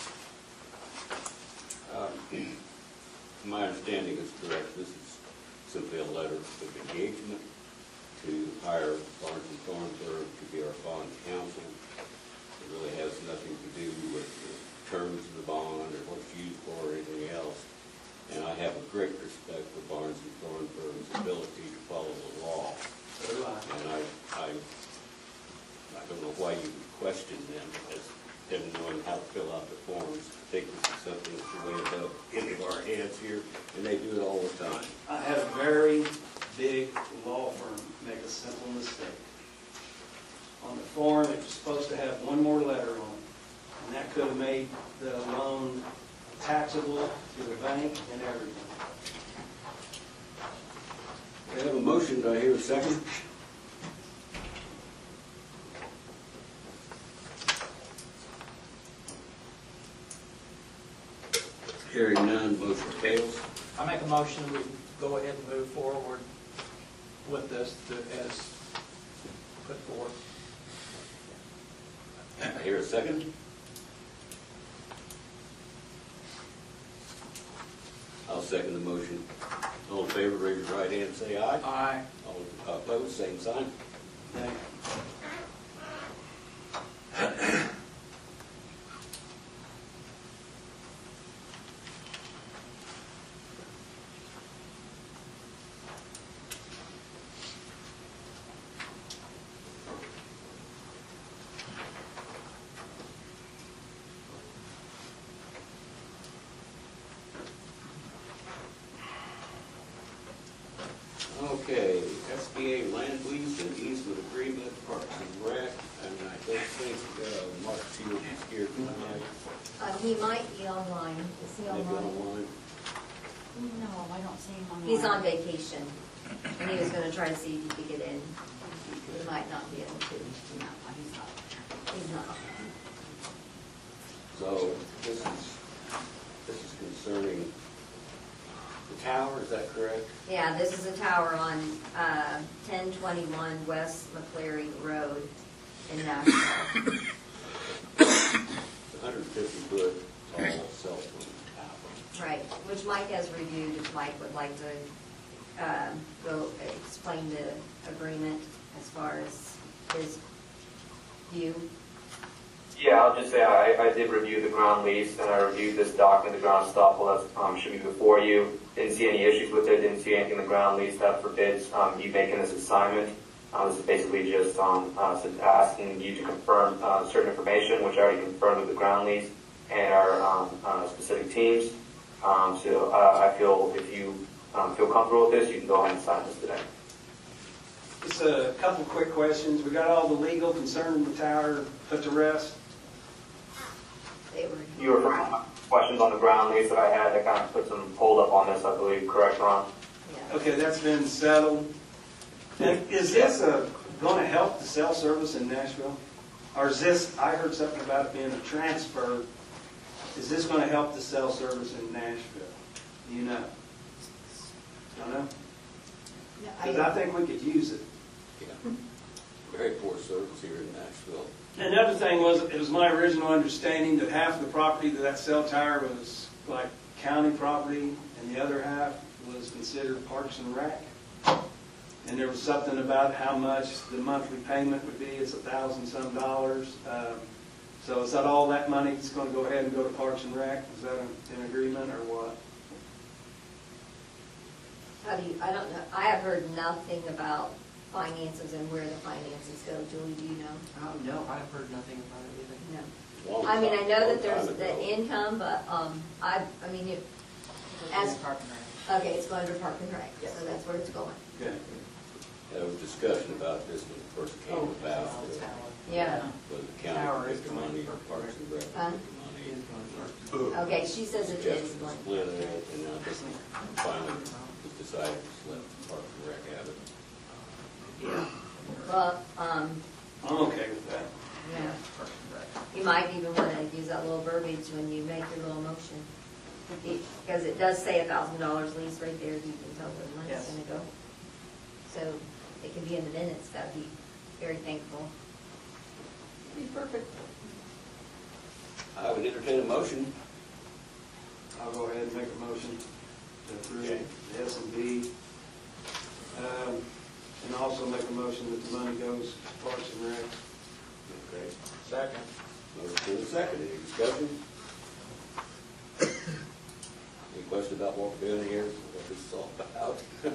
My understanding is correct. This is simply a letter of engagement to hire Barnes and Thornburg to be our bond counsel. It really has nothing to do with the terms of the bond or what it's used for or anything else. And I have a great respect for Barnes and Thornburg's ability to follow the law. So do I. And I don't know why you would question them as them knowing how to fill out the forms. I think this is something that's way above into our hands here, and they do it all the time. I had a very big law firm make a simple mistake. made the loan taxable to the bank and everything. We have a motion, do I hear a second? Hearing none, motion fails. I make a motion, we go ahead and move forward with this as put forth. I hear a second. I'll second the motion. All in favor, raise your right hand and say aye. Aye. All opposed, same sign. Thank you. Okay, SBA land lease and easement agreement, Parks and Rec, and I don't think Mark Field is here tonight. He might be online. Is he Maybe online? online. No, I don't see him on. He's on vacation, and he was gonna try to see if he could get in. He might not be able to. No, he's not. He's not. So this is concerning the tower, is that correct? Yeah, this is a tower on 1021 West McCleary Road in Nashville. 150-foot tall cell phone tower. Right, which Mike has reviewed, if Mike would like to go explain the agreement as far as his view. Yeah, I'll just say I did review the ground lease, and I reviewed this document, the ground estoppel that should be before you. Didn't see any issues with it, didn't see anything in the ground lease that forbids you making this assignment. This is basically just asking you to confirm certain information, which I already confirmed with the ground lease and our specific teams. So I feel if you feel comfortable with this, you can go ahead and sign this today. Just a couple quick questions. We got all the legal concerning the tower put to rest? They were. You were questions on the ground lease that I had that kind of put some hold up on this, I believe, correct, Ron? Yeah. Okay, that's been settled. And is this going to help the cell service in Nashville? Or is this, I heard something about it being a transfer. Is this going to help the cell service in Nashville? Do you know? Don't know? Because I think we could use it. Yeah. Very poor service here in Nashville. And the other thing was, it was my original understanding that half of the property to that cell tower was like county property, and the other half was considered Parks and Rec. And there was something about how much the monthly payment would be. It's $1,000 some. So is that all that money is going to go ahead and go to Parks and Rec? Is that an agreement or what? How do you, I don't know, I have heard nothing about finances and where the finances go. Julie, do you know? No, I've heard nothing about it either. No. Long I mean, I know time that there's ago. the income, but, I mean, if, as, Park and Rec. okay, it's going to Park and Rec, Yes. so that's where it's going. Okay. There was discussion about this when it first came about. Yeah. Whether the Tower county is would get the going money to or Parks and Rec would Huh? get the money. Okay, she says it is Suggested to going. split it, and now this finally was decided to let Parks and Rec have it. Yeah. Well, I'm okay with that. yeah. You might even want to use that little verbiage when you make your little motion. Because it does say $1,000 lease right there, you can tell where the money's Yes. going to go. So it can be in the minutes, that'd be very thankful. Be perfect. I would entertain a motion. I'll go ahead and make a motion to approve Okay. the S&B. And also make a motion that the money goes to Parks and Rec. Okay. Second. Motion and a second. Any discussion? Any questions about what we're doing here? What this is all about?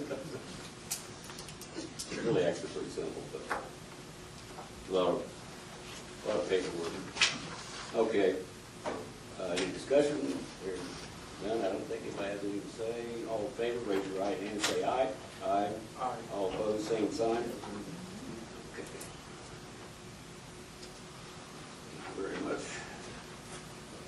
It's really actually pretty simple, but a lot of paperwork. Okay. Any discussion? Hearing none, I don't think anybody has anything to say. All in favor, raise your right hand and say aye. Aye. Aye. All opposed, same sign. Okay. Thank you very much.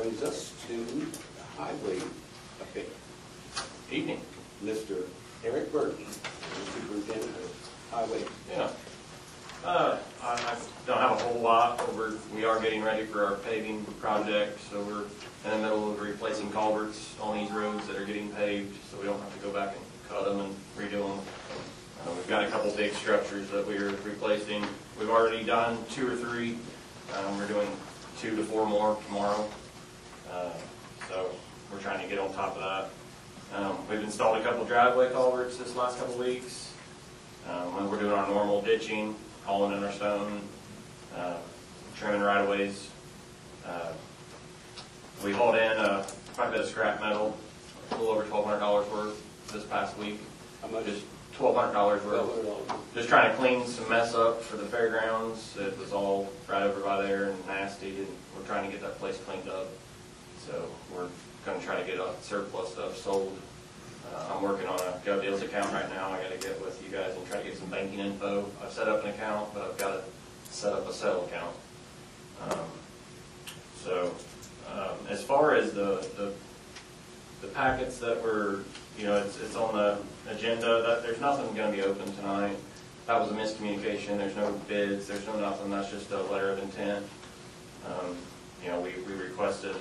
brings us to the highway update. Evening. Mr. Eric Burton, Superintendent of Highway. Yeah. I don't have a whole lot, but we are getting ready for our paving project, so we're in the middle of replacing culverts on these roads that are getting paved, so we don't have to go back and cut them and redo them. We've got a couple big structures that we're replacing. We've already done 2 or 3. We're doing 2 to 4 more tomorrow. So we're trying to get on top of that. We've installed a couple driveway culverts this last couple weeks. When we're doing our normal ditching, hauling in our stone, trimming right-of-ways. We hauled in quite a bit of scrap metal, a little over $1,200 worth this past week. How much? Just $1,200 worth. Just trying to clean some mess up for the fairgrounds. It was all right over by there and nasty, and we're trying to get that place cleaned up. So we're going to try to get a surplus stuff sold. I'm working on a GovDeals account right now. I got to get with you guys and try to get some banking info. I've set up an account, but I've got to set up a sell account. As far as the packets that were, it's on the agenda, that there's nothing going to be open tonight. That was a miscommunication. There's no bids. There's no nothing. That's just a letter of intent. We requested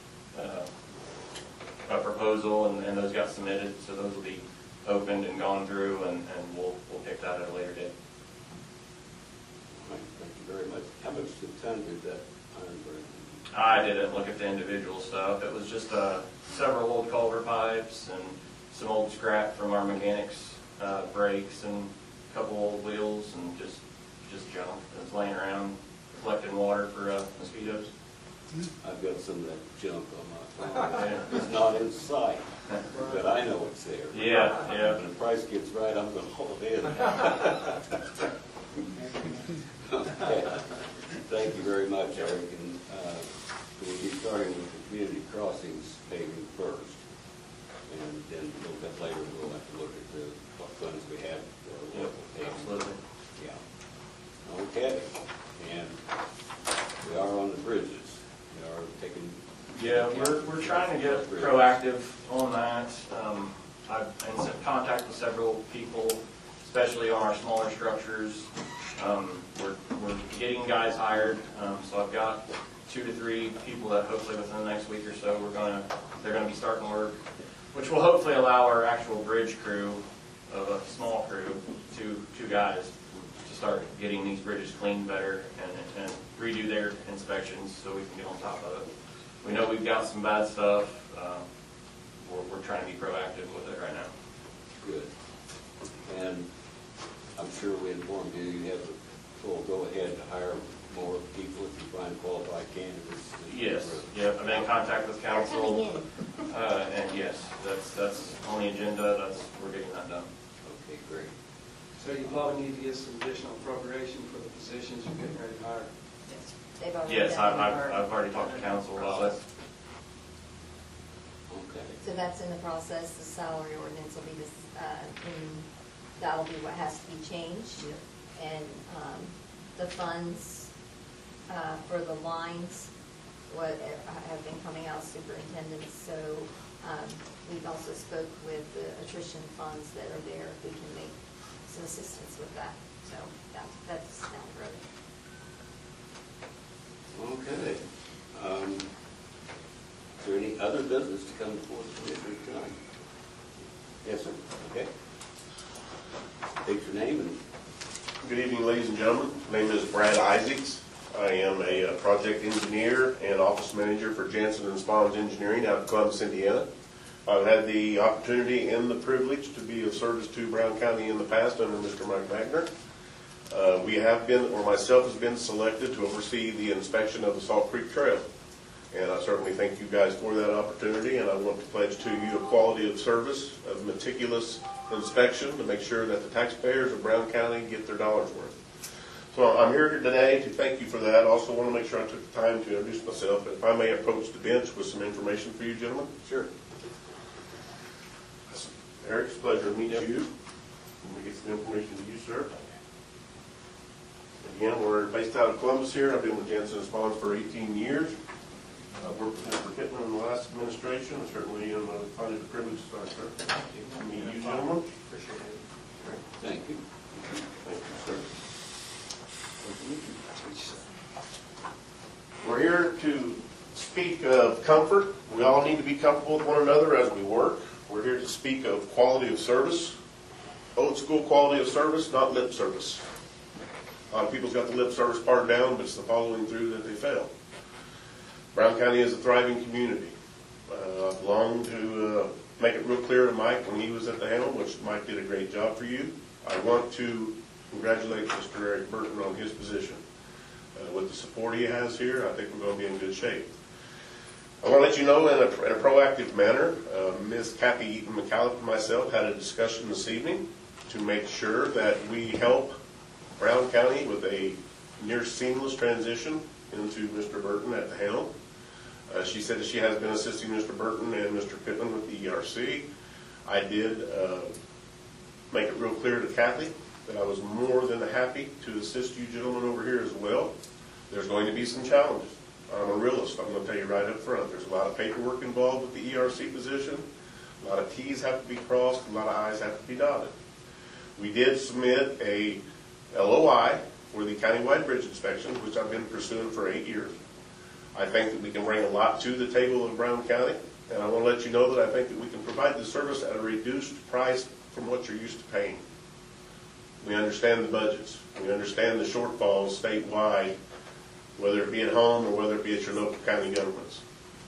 a proposal, and those got submitted, so those will be opened and gone through, and we'll pick that at a later date. All right, thank you very much. How much of the ton did that iron burn? I didn't look at the individual stuff. It was just several old culvert pipes and some old scrap from our mechanics' brakes and a couple old wheels and just junk that's laying around collecting water for mosquitoes. I've got some of that junk on my phone. It's not in sight, but I know it's there. Yeah. When the price gets right, I'm going to haul it in. Okay. Thank you very much, Eric. And we'll be starting with the community crossings paving first. And then a little bit later, we'll have to look at what funds we have for local paving. Absolutely. Yeah. Okay. And we are on the bridges. We are taking... Yeah, we're trying to get proactive on that. I've been in contact with several people, especially on our smaller structures. We're getting guys hired, so I've got 2 to 3 people that hopefully within the next week or so they're going to be starting work, which will hopefully allow our actual bridge crew of a small crew, two guys, to start getting these bridges cleaned better and redo their inspections so we can get on top of it. We know we've got some bad stuff. We're trying to be proactive with it right now. Good. And I'm sure we informed you, you have the full go-ahead to hire more people if you find qualified candidates. Yes. Yep. I've been in contact with council. And yes, that's on the agenda. We're getting that done. Okay, great. So you probably need to get some additional appropriation for the positions you're getting ready to hire. They've already Yes, done I've already talked to council about it. Okay. So that's in the process. The salary ordinance will be that'll be what has to be changed. And the funds for the lines have been coming out of superintendents. So we've also spoke with the attrition funds that are there. If we can make some assistance with that. So that's down the road. Okay. Is there any other business to come before the commission tonight? Yes, sir. Okay. State your name and... Good evening, ladies and gentlemen. My name is Brad Isaacs. I am a project engineer and office manager for Jansen and Spahns Engineering out of Columbus, Indiana. I've had the opportunity and the privilege to be of service to Brown County in the past under Mr. Mike Wagner. We have been, or myself has been selected to oversee the inspection of the Salt Creek Trail. And I certainly thank you guys for that opportunity, and I want to pledge to you a quality of service, of meticulous inspection to make sure that the taxpayers of Brown County get their dollars worth. So I'm here today to thank you for that. I also want to make sure I took the time to introduce myself. If I may approach the bench with some information for you, gentlemen. Sure. Eric, it's a pleasure to meet you. Let me get some information to you, sir. Again, we're based out of Columbus here. I've been with Jansen and Spahns for 18 years. I've worked with Mr. Pittman in the last administration, and certainly find it a privilege to start, sir. To meet you gentlemen. Appreciate it. Thank you. Thank you, sir. We're here to speak of comfort. We all need to be comfortable with one another as we work. We're here to speak of quality of service. Old school quality of service, not lip service. A lot of people's got the lip service part down, but it's the following through that they fail. Brown County is a thriving community. I've longed to make it real clear to Mike when he was at the helm, which Mike did a great job for you. I want to congratulate Mr. Eric Burton on his position. With the support he has here, I think we're going to be in good shape. I want to let you know in a proactive manner, Ms. Kathy Eaton McCallum and myself had a discussion this evening to make sure that we help Brown County with a near seamless transition into Mr. Burton at the helm. She said that she has been assisting Mr. Burton and Mr. Pittman with the ERC. I did make it real clear to Kathy that I was more than happy to assist you gentlemen over here as well. There's going to be some challenges. I'm a realist. I'm going to tell you right up front. There's a lot of paperwork involved with the ERC position. A lot of T's have to be crossed. A lot of I's have to be dotted. We did submit a LOI for the countywide bridge inspections, which I've been pursuing for 8 years. I think that we can bring a lot to the table in Brown County, and I want to let you know that I think that we can provide the service at a reduced price from what you're used to paying. We understand the budgets. We understand the shortfalls statewide, whether it be at home or whether it be at your local county governments.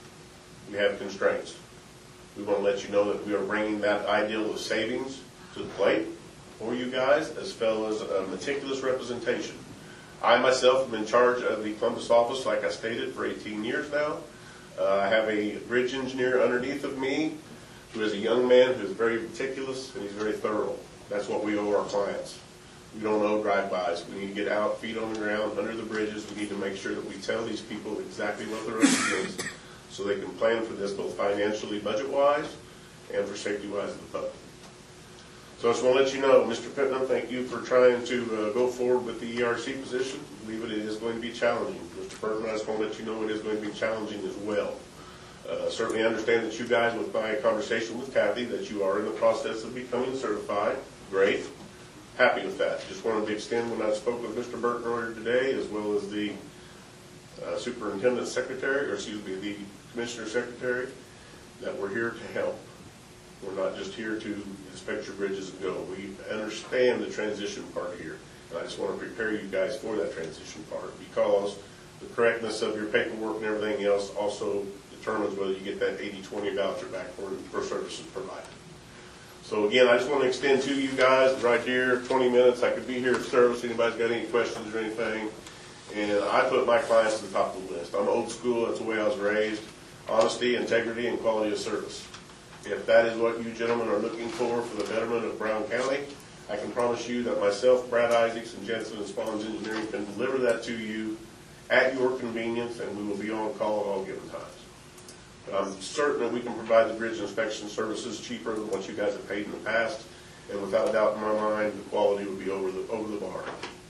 We have constraints. We want to let you know that we are bringing that ideal of savings to the plate for you guys, as well as a meticulous representation. I myself am in charge of the Columbus office, like I stated, for 18 years now. I have a bridge engineer underneath of me who is a young man who is very meticulous and he's very thorough. That's what we owe our clients. We don't owe drive-bys. We need to get out, feet on the ground, under the bridges. We need to make sure that we tell these people exactly what they're up against so they can plan for this both financially, budget-wise, and for safety-wise of the public. So I just want to let you know, Mr. Pittman, thank you for trying to go forward with the ERC position. I believe it is going to be challenging. Mr. Burton, I just want to let you know it is going to be challenging as well. Certainly understand that you guys, with my conversation with Kathy, that you are in the process of becoming certified. Great. Happy with that. Just wanted to extend when I spoke with Mr. Burton earlier today, as well as the superintendent secretary, or excuse me, the commissioner secretary, that we're here to help. We're not just here to inspect your bridges and go. We understand the transition part here, and I just want to prepare you guys for that transition part, because the correctness of your paperwork and everything else also determines whether you get that 80-20 voucher back for services provided. So again, I just want to extend to you guys right here, 20 minutes. I could be here for service. Anybody's got any questions or anything? And I put my clients at the top of the list. I'm old school. That's the way I was raised. Honesty, integrity, and quality of service. If that is what you gentlemen are looking for the betterment of Brown County, I can promise you that myself, Brad Isaacs, and Jensen and Spons Engineering can deliver that to you at your convenience, and we will be on call at all given times. But I'm certain that we can provide the bridge inspection services cheaper than what you guys have paid in the past, and without a doubt in my mind, the quality would be over the bar.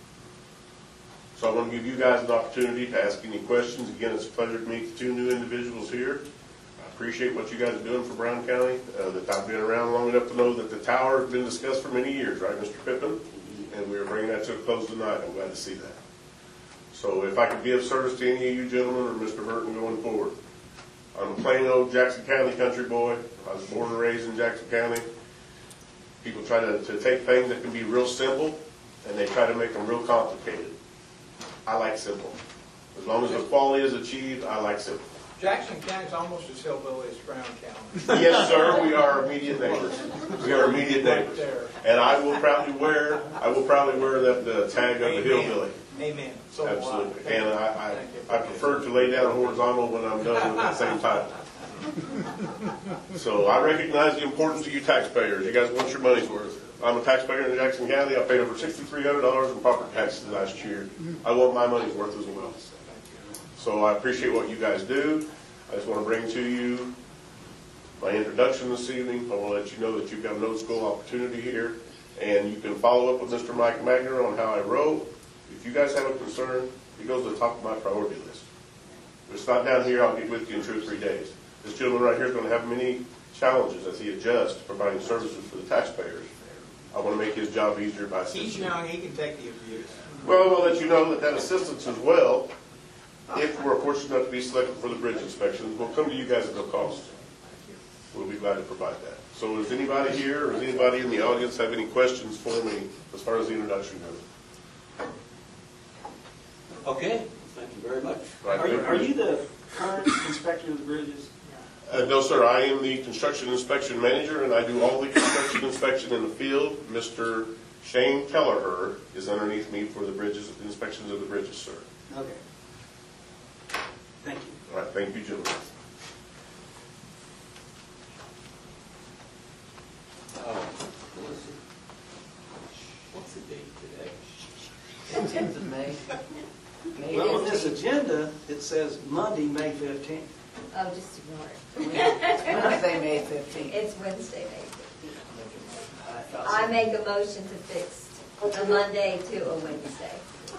So I want to give you guys an opportunity to ask any questions. Again, it's a pleasure to meet the two new individuals here. I appreciate what you guys are doing for Brown County. That I've been around long enough to know that the tower has been discussed for many years, right, Mr. Pittman? And we are bringing that to a close tonight. I'm glad to see that. So if I could be of service to any of you gentlemen or Mr. Burton going forward. I'm a plain old Jackson County country boy. I was born and raised in Jackson County. People try to take things that can be real simple, and they try to make them real complicated. I like simple. As long as the quality is achieved, I like simple. Jackson County's almost as hillbilly as Brown County. Yes, sir. We are immediate neighbors. We are immediate neighbors. And I will proudly wear that tag of the hillbilly. Amen. So absolutely. And I prefer to lay down horizontal when I'm done with that same title. So I recognize the importance of you taxpayers. You guys want your money's worth. I'm a taxpayer in Jackson County. I paid over $6,300 in property taxes last year. I want my money's worth as well. So I appreciate what you guys do. I just want to bring to you my introduction this evening. I want to let you know that you've got an old school opportunity here, and you can follow up with Mr. Mike Magner on how I wrote. If you guys have a concern, it goes to the top of my priority list. If it's not down here, I'll get with you in 2 or 3 days. This gentleman right here is going to have many challenges as he adjusts to providing services for the taxpayers. I want to make his job easier by assisting He's him. young, he can take the abuse. Well, we'll let you know that that assistance as well, if we're fortunate enough to be selected for the bridge inspection, will come to you guys at no cost. We'll be glad to provide that. So does anybody here or does anybody in the audience have any questions for me as far as the introduction goes? Okay, thank you very much. Are you the current inspector of the bridges? No, sir, I am the construction inspection manager, and I do all the construction inspection in the field. Mr. Shane Kelleher is underneath me for the bridges, inspections of the bridges, sir. Okay. Thank you. All right, thank you, gentlemen. Melissa, what's the date today? 15th of May. May Well, on this 15th. agenda, it says Monday, May 15th. Oh, just ignore it. Wednesday, May 15th. It's Wednesday, May 15th. I thought I so. make a motion to fix a Monday to a Wednesday.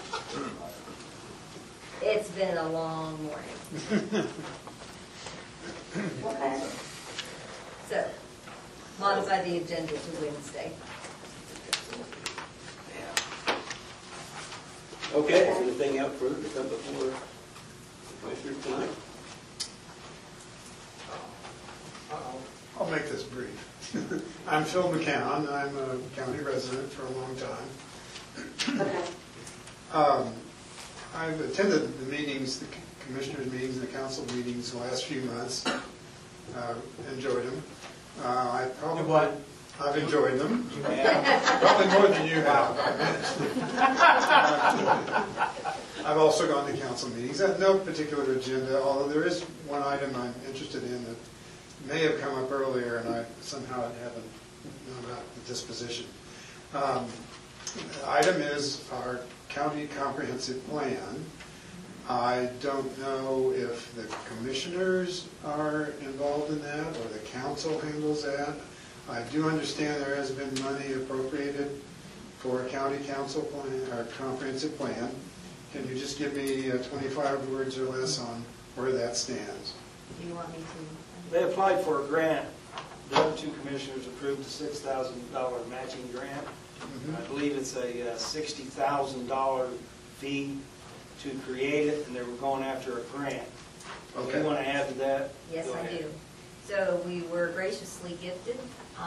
It's been a long morning. So, modify the agenda to Wednesday. Okay, is anything else further to come before the commissioners tonight? I'll make this brief. I'm Phil McCown. I'm a county resident for a long time. I've attended the meetings, the commissioners' meetings, and the council meetings the last few months. Enjoyed them. I've enjoyed them. Probably more than you have. I've also gone to council meetings. I have no particular agenda, although there is one item I'm interested in that may have come up earlier, and I somehow haven't known about the disposition. The item is our county comprehensive plan. I don't know if the commissioners are involved in that or the council handles that. I do understand there has been money appropriated for a county council plan, or comprehensive plan. Can you just give me 25 words or less on where that stands? Do you want me to? They applied for a grant. The other two commissioners approved a $6,000 matching grant. I believe it's a $60,000 fee to create it, and they were going after a grant. Okay. You want to add to that? Yes, Go I ahead. do. So we were graciously gifted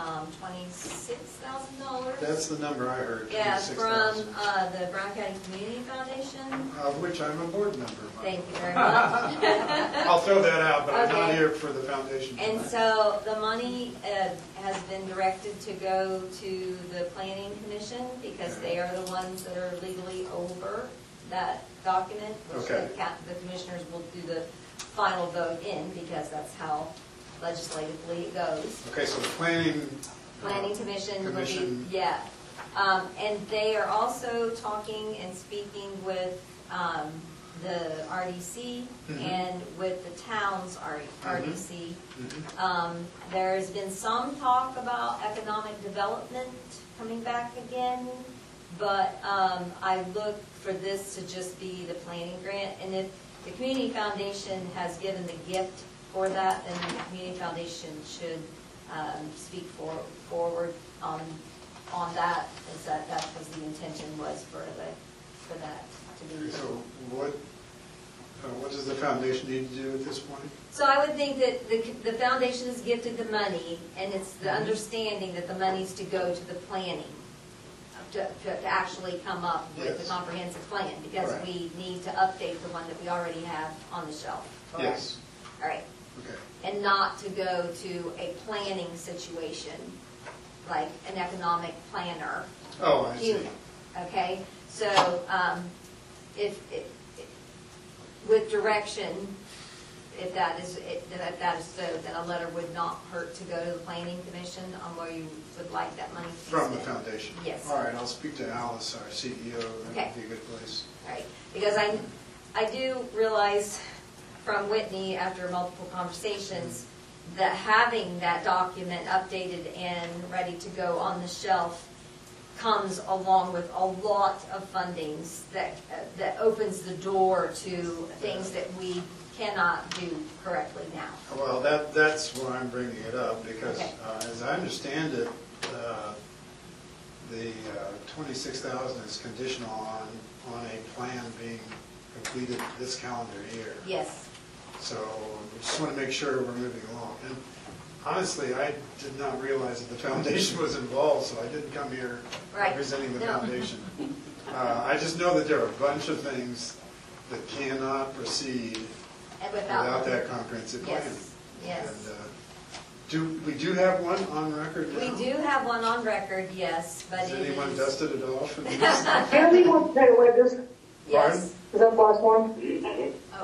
$26,000. That's the number I heard, Yeah, from 26,000. the Brown County Community Foundation. Of which I'm a board member. Thank you very much. I'll throw that out, but I'm not Okay. here for the foundation. And tonight. so the money has been directed to go to the Planning Commission because they are the ones that are legally over that document, which Okay. the commissioners will do the final vote in because that's how legislatively it goes. Okay, so the planning. Planning Commission will be, Commission. yeah. And they are also talking and speaking with the RDC and with the town's RDC. There's been some talk about economic development coming back again, but I look for this to just be the planning grant. And if the Community Foundation has given the gift for that, then the Community Foundation should speak forward on that, as that was the intention was for that to be. So what does the foundation need to do at this point? So I would think that the foundation is gifted the money, and it's the understanding that the money's to go to the planning, to actually come up with Yes. the comprehensive plan, because Right. we need to update the one that we already have on the shelf. correct? Yes. All right. Okay. And not to go to a planning situation, like an economic planner. Oh, I see. unit, okay? So, with direction, if that is so, then a letter would not hurt to go to the planning commission on where you would like that money to be From the spent. foundation? Yes. All right, I'll speak to Alice, our CEO, that Okay. would be a good place. All right, because I do realize from Whitney, after multiple conversations, that having that document updated and ready to go on the shelf comes along with a lot of fundings that opens the door to things that we cannot do correctly now. Well, that's why I'm bringing it up, because Okay. as I understand it, the 26,000 is conditional on a plan being completed this calendar year. Yes. So we just want to make sure we're moving along. And honestly, I did not realize that the foundation was involved, so I didn't come here Right. representing the No. foundation. I just know that there are a bunch of things that cannot proceed And without that comprehensive plan. Yes, yes. And we do have one on record now? We do have one on record, yes, but Has it is. anyone dusted it off? Can we want to take away this? Yes. Is that the last one? Oh,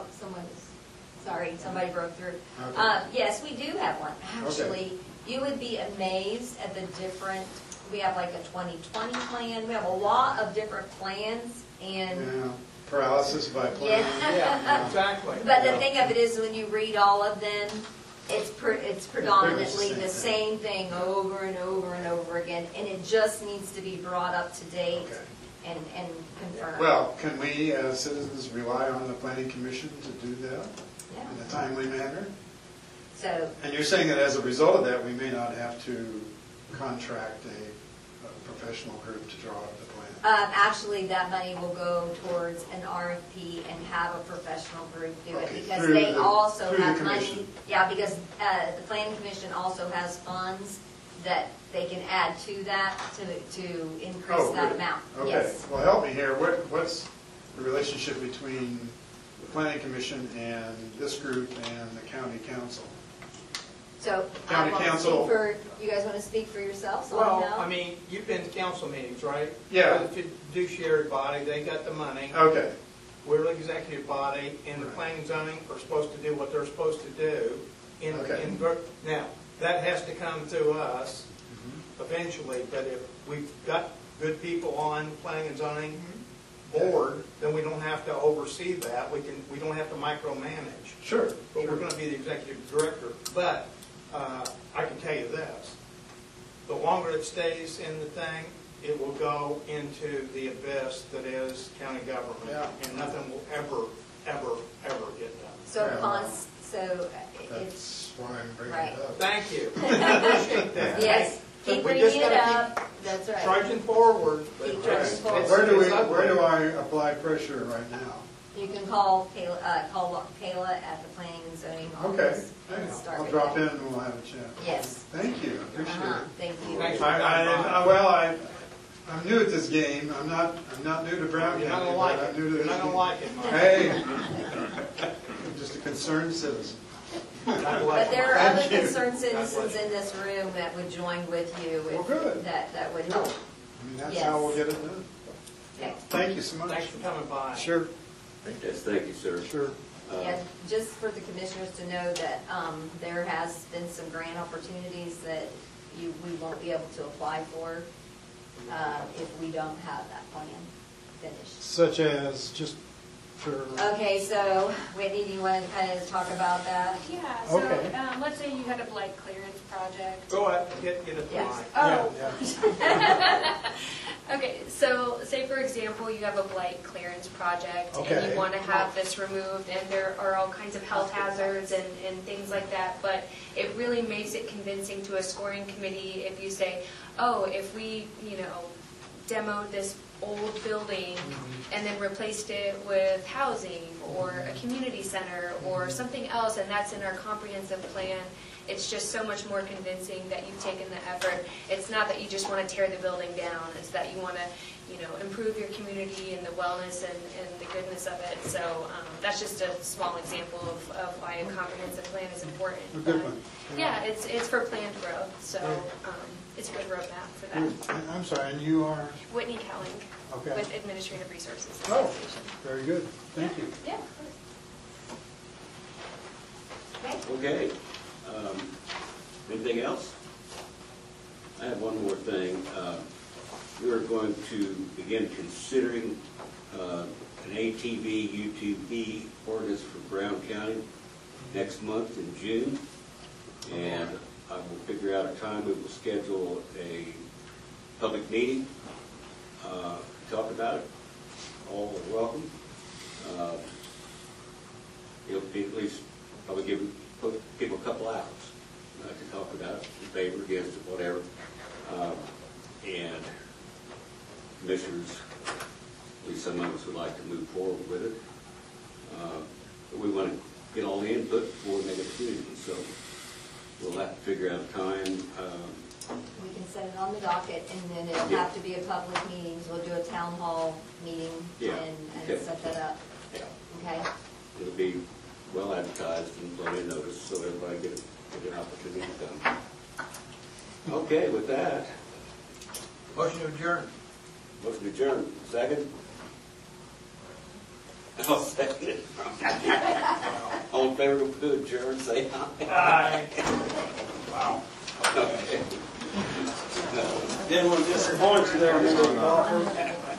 sorry, somebody broke through. Okay. Yes, we do have one. Actually, you would be amazed at the different, we have like a 2020 plan, we have a lot of different plans, and Yeah, paralysis by plan. Yeah, exactly. but the thing of it is, when you read all of them, it's predominantly the same thing over and over and over again, and it just needs to be brought up to date Okay. and confirmed. Well, can we as citizens rely on the planning commission to do that Yeah. in a timely manner? So, And you're saying that as a result of that, we may not have to contract a professional group to draw up the plan? actually, that money will go towards an RFP and have a professional group do it, Okay, because through they the- also through the have money. commission. Yeah, because the planning commission also has funds that they can add to that to increase Oh, that good. amount. Okay, Yes. well, help me here. What's the relationship between the planning commission and this group and the county council? So, County council- you guys want to speak for yourselves on Well, how? I mean, you've been to council meetings, right? Yeah. We're the fiduciary body, they got the money. Okay, We're the executive body, and the planning and zoning are supposed to do what they're supposed to do. Okay. Now, that has to come through us Mm-hmm. eventually, but if we've got good people on the planning and zoning board, then we don't have to oversee that, we don't have to micromanage. sure. But we're gonna be the executive director. But, I can tell you this, the longer it stays in the thing, it will go into the abyss that is county government. Yeah. And nothing will ever, ever, ever get done. So, Yeah. it's, That's why I'm bringing Right. it up. Thank you. Appreciate that. yes, But keep we bringing just it gotta up, that's right. Trudging forward. but Keep trudging it's- forward. it's Where do ugly. I apply pressure right now? You can call Kayla at the planning and zoning Okay, office and start I'll with drop that. in and we'll have a chat. Yes. Thank you, appreciate Uh-huh, it. thank you. Thanks. I'm new at this game. I'm not new to Brown You're not County, gonna like but it. I'm new to You're this not gonna game. like it, Mike. Hey, I'm just a concerned citizen. But there are Thank other you. concerned citizens in this room that would join with you. Well, if- good. That would help. I mean, that's Yes. how we'll get it done. Okay. Thank you so much. Thanks for coming by. Sure, Yes, thank you, sir. sure. Yeah, just for the commissioners to know that there has been some grant opportunities that we won't be able to apply for if we don't have that plan finished. Such as, just for, Okay, so Whitney, do you want to kind of talk about that? Yeah, so, Okay. let's say you had a blight clearance project. Go ahead, get it to Yes. Mike. Oh. yeah. Okay, so say for example, you have a blight clearance project and Okay. you want to have this removed and there are all kinds of health hazards and things like that, but it really makes it convincing to a scoring committee if you say, oh, if we, demoed this old building and then replaced it with housing or a community center or something else, and that's in our comprehensive plan, it's just so much more convincing that you've taken the effort. It's not that you just want to tear the building down, it's that you want to, improve your community and the wellness and the goodness of it. So that's just a small example of why a comprehensive plan is important. A good one. Yeah, it's for planned growth, so it's a good roadmap for that. I'm sorry, and you are? Whitney Kelling Okay. with Administrative Resources Oh, Association. very good, thank you. Yeah. Okay. Anything else? I have one more thing. We're going to begin considering an ATV, UTV ordinance for Brown County next month in June. And I will figure out a time, we will schedule a public meeting to talk about it. All are welcome. It'll be at least probably give people a couple hours to talk about it, in favor, against it, whatever. And commissioners, at least some of us would like to move forward with it. But we want to get all the input before we make a decision, so we'll have to figure out a time. We can set it on the docket, and then it'll Yeah. have to be a public meeting, so we'll do a town hall meeting Yeah. and Okay. set that up, Yeah. okay? It'll be well advertised and plenty of notice, so everybody get an opportunity to come. Okay, with that, Motion to adjourn. motion adjourned. Second? I'll second it. All in favor to adjourn, say aye. Aye. Wow. Okay. Didn't want to disappoint you there, Mr. Crawford.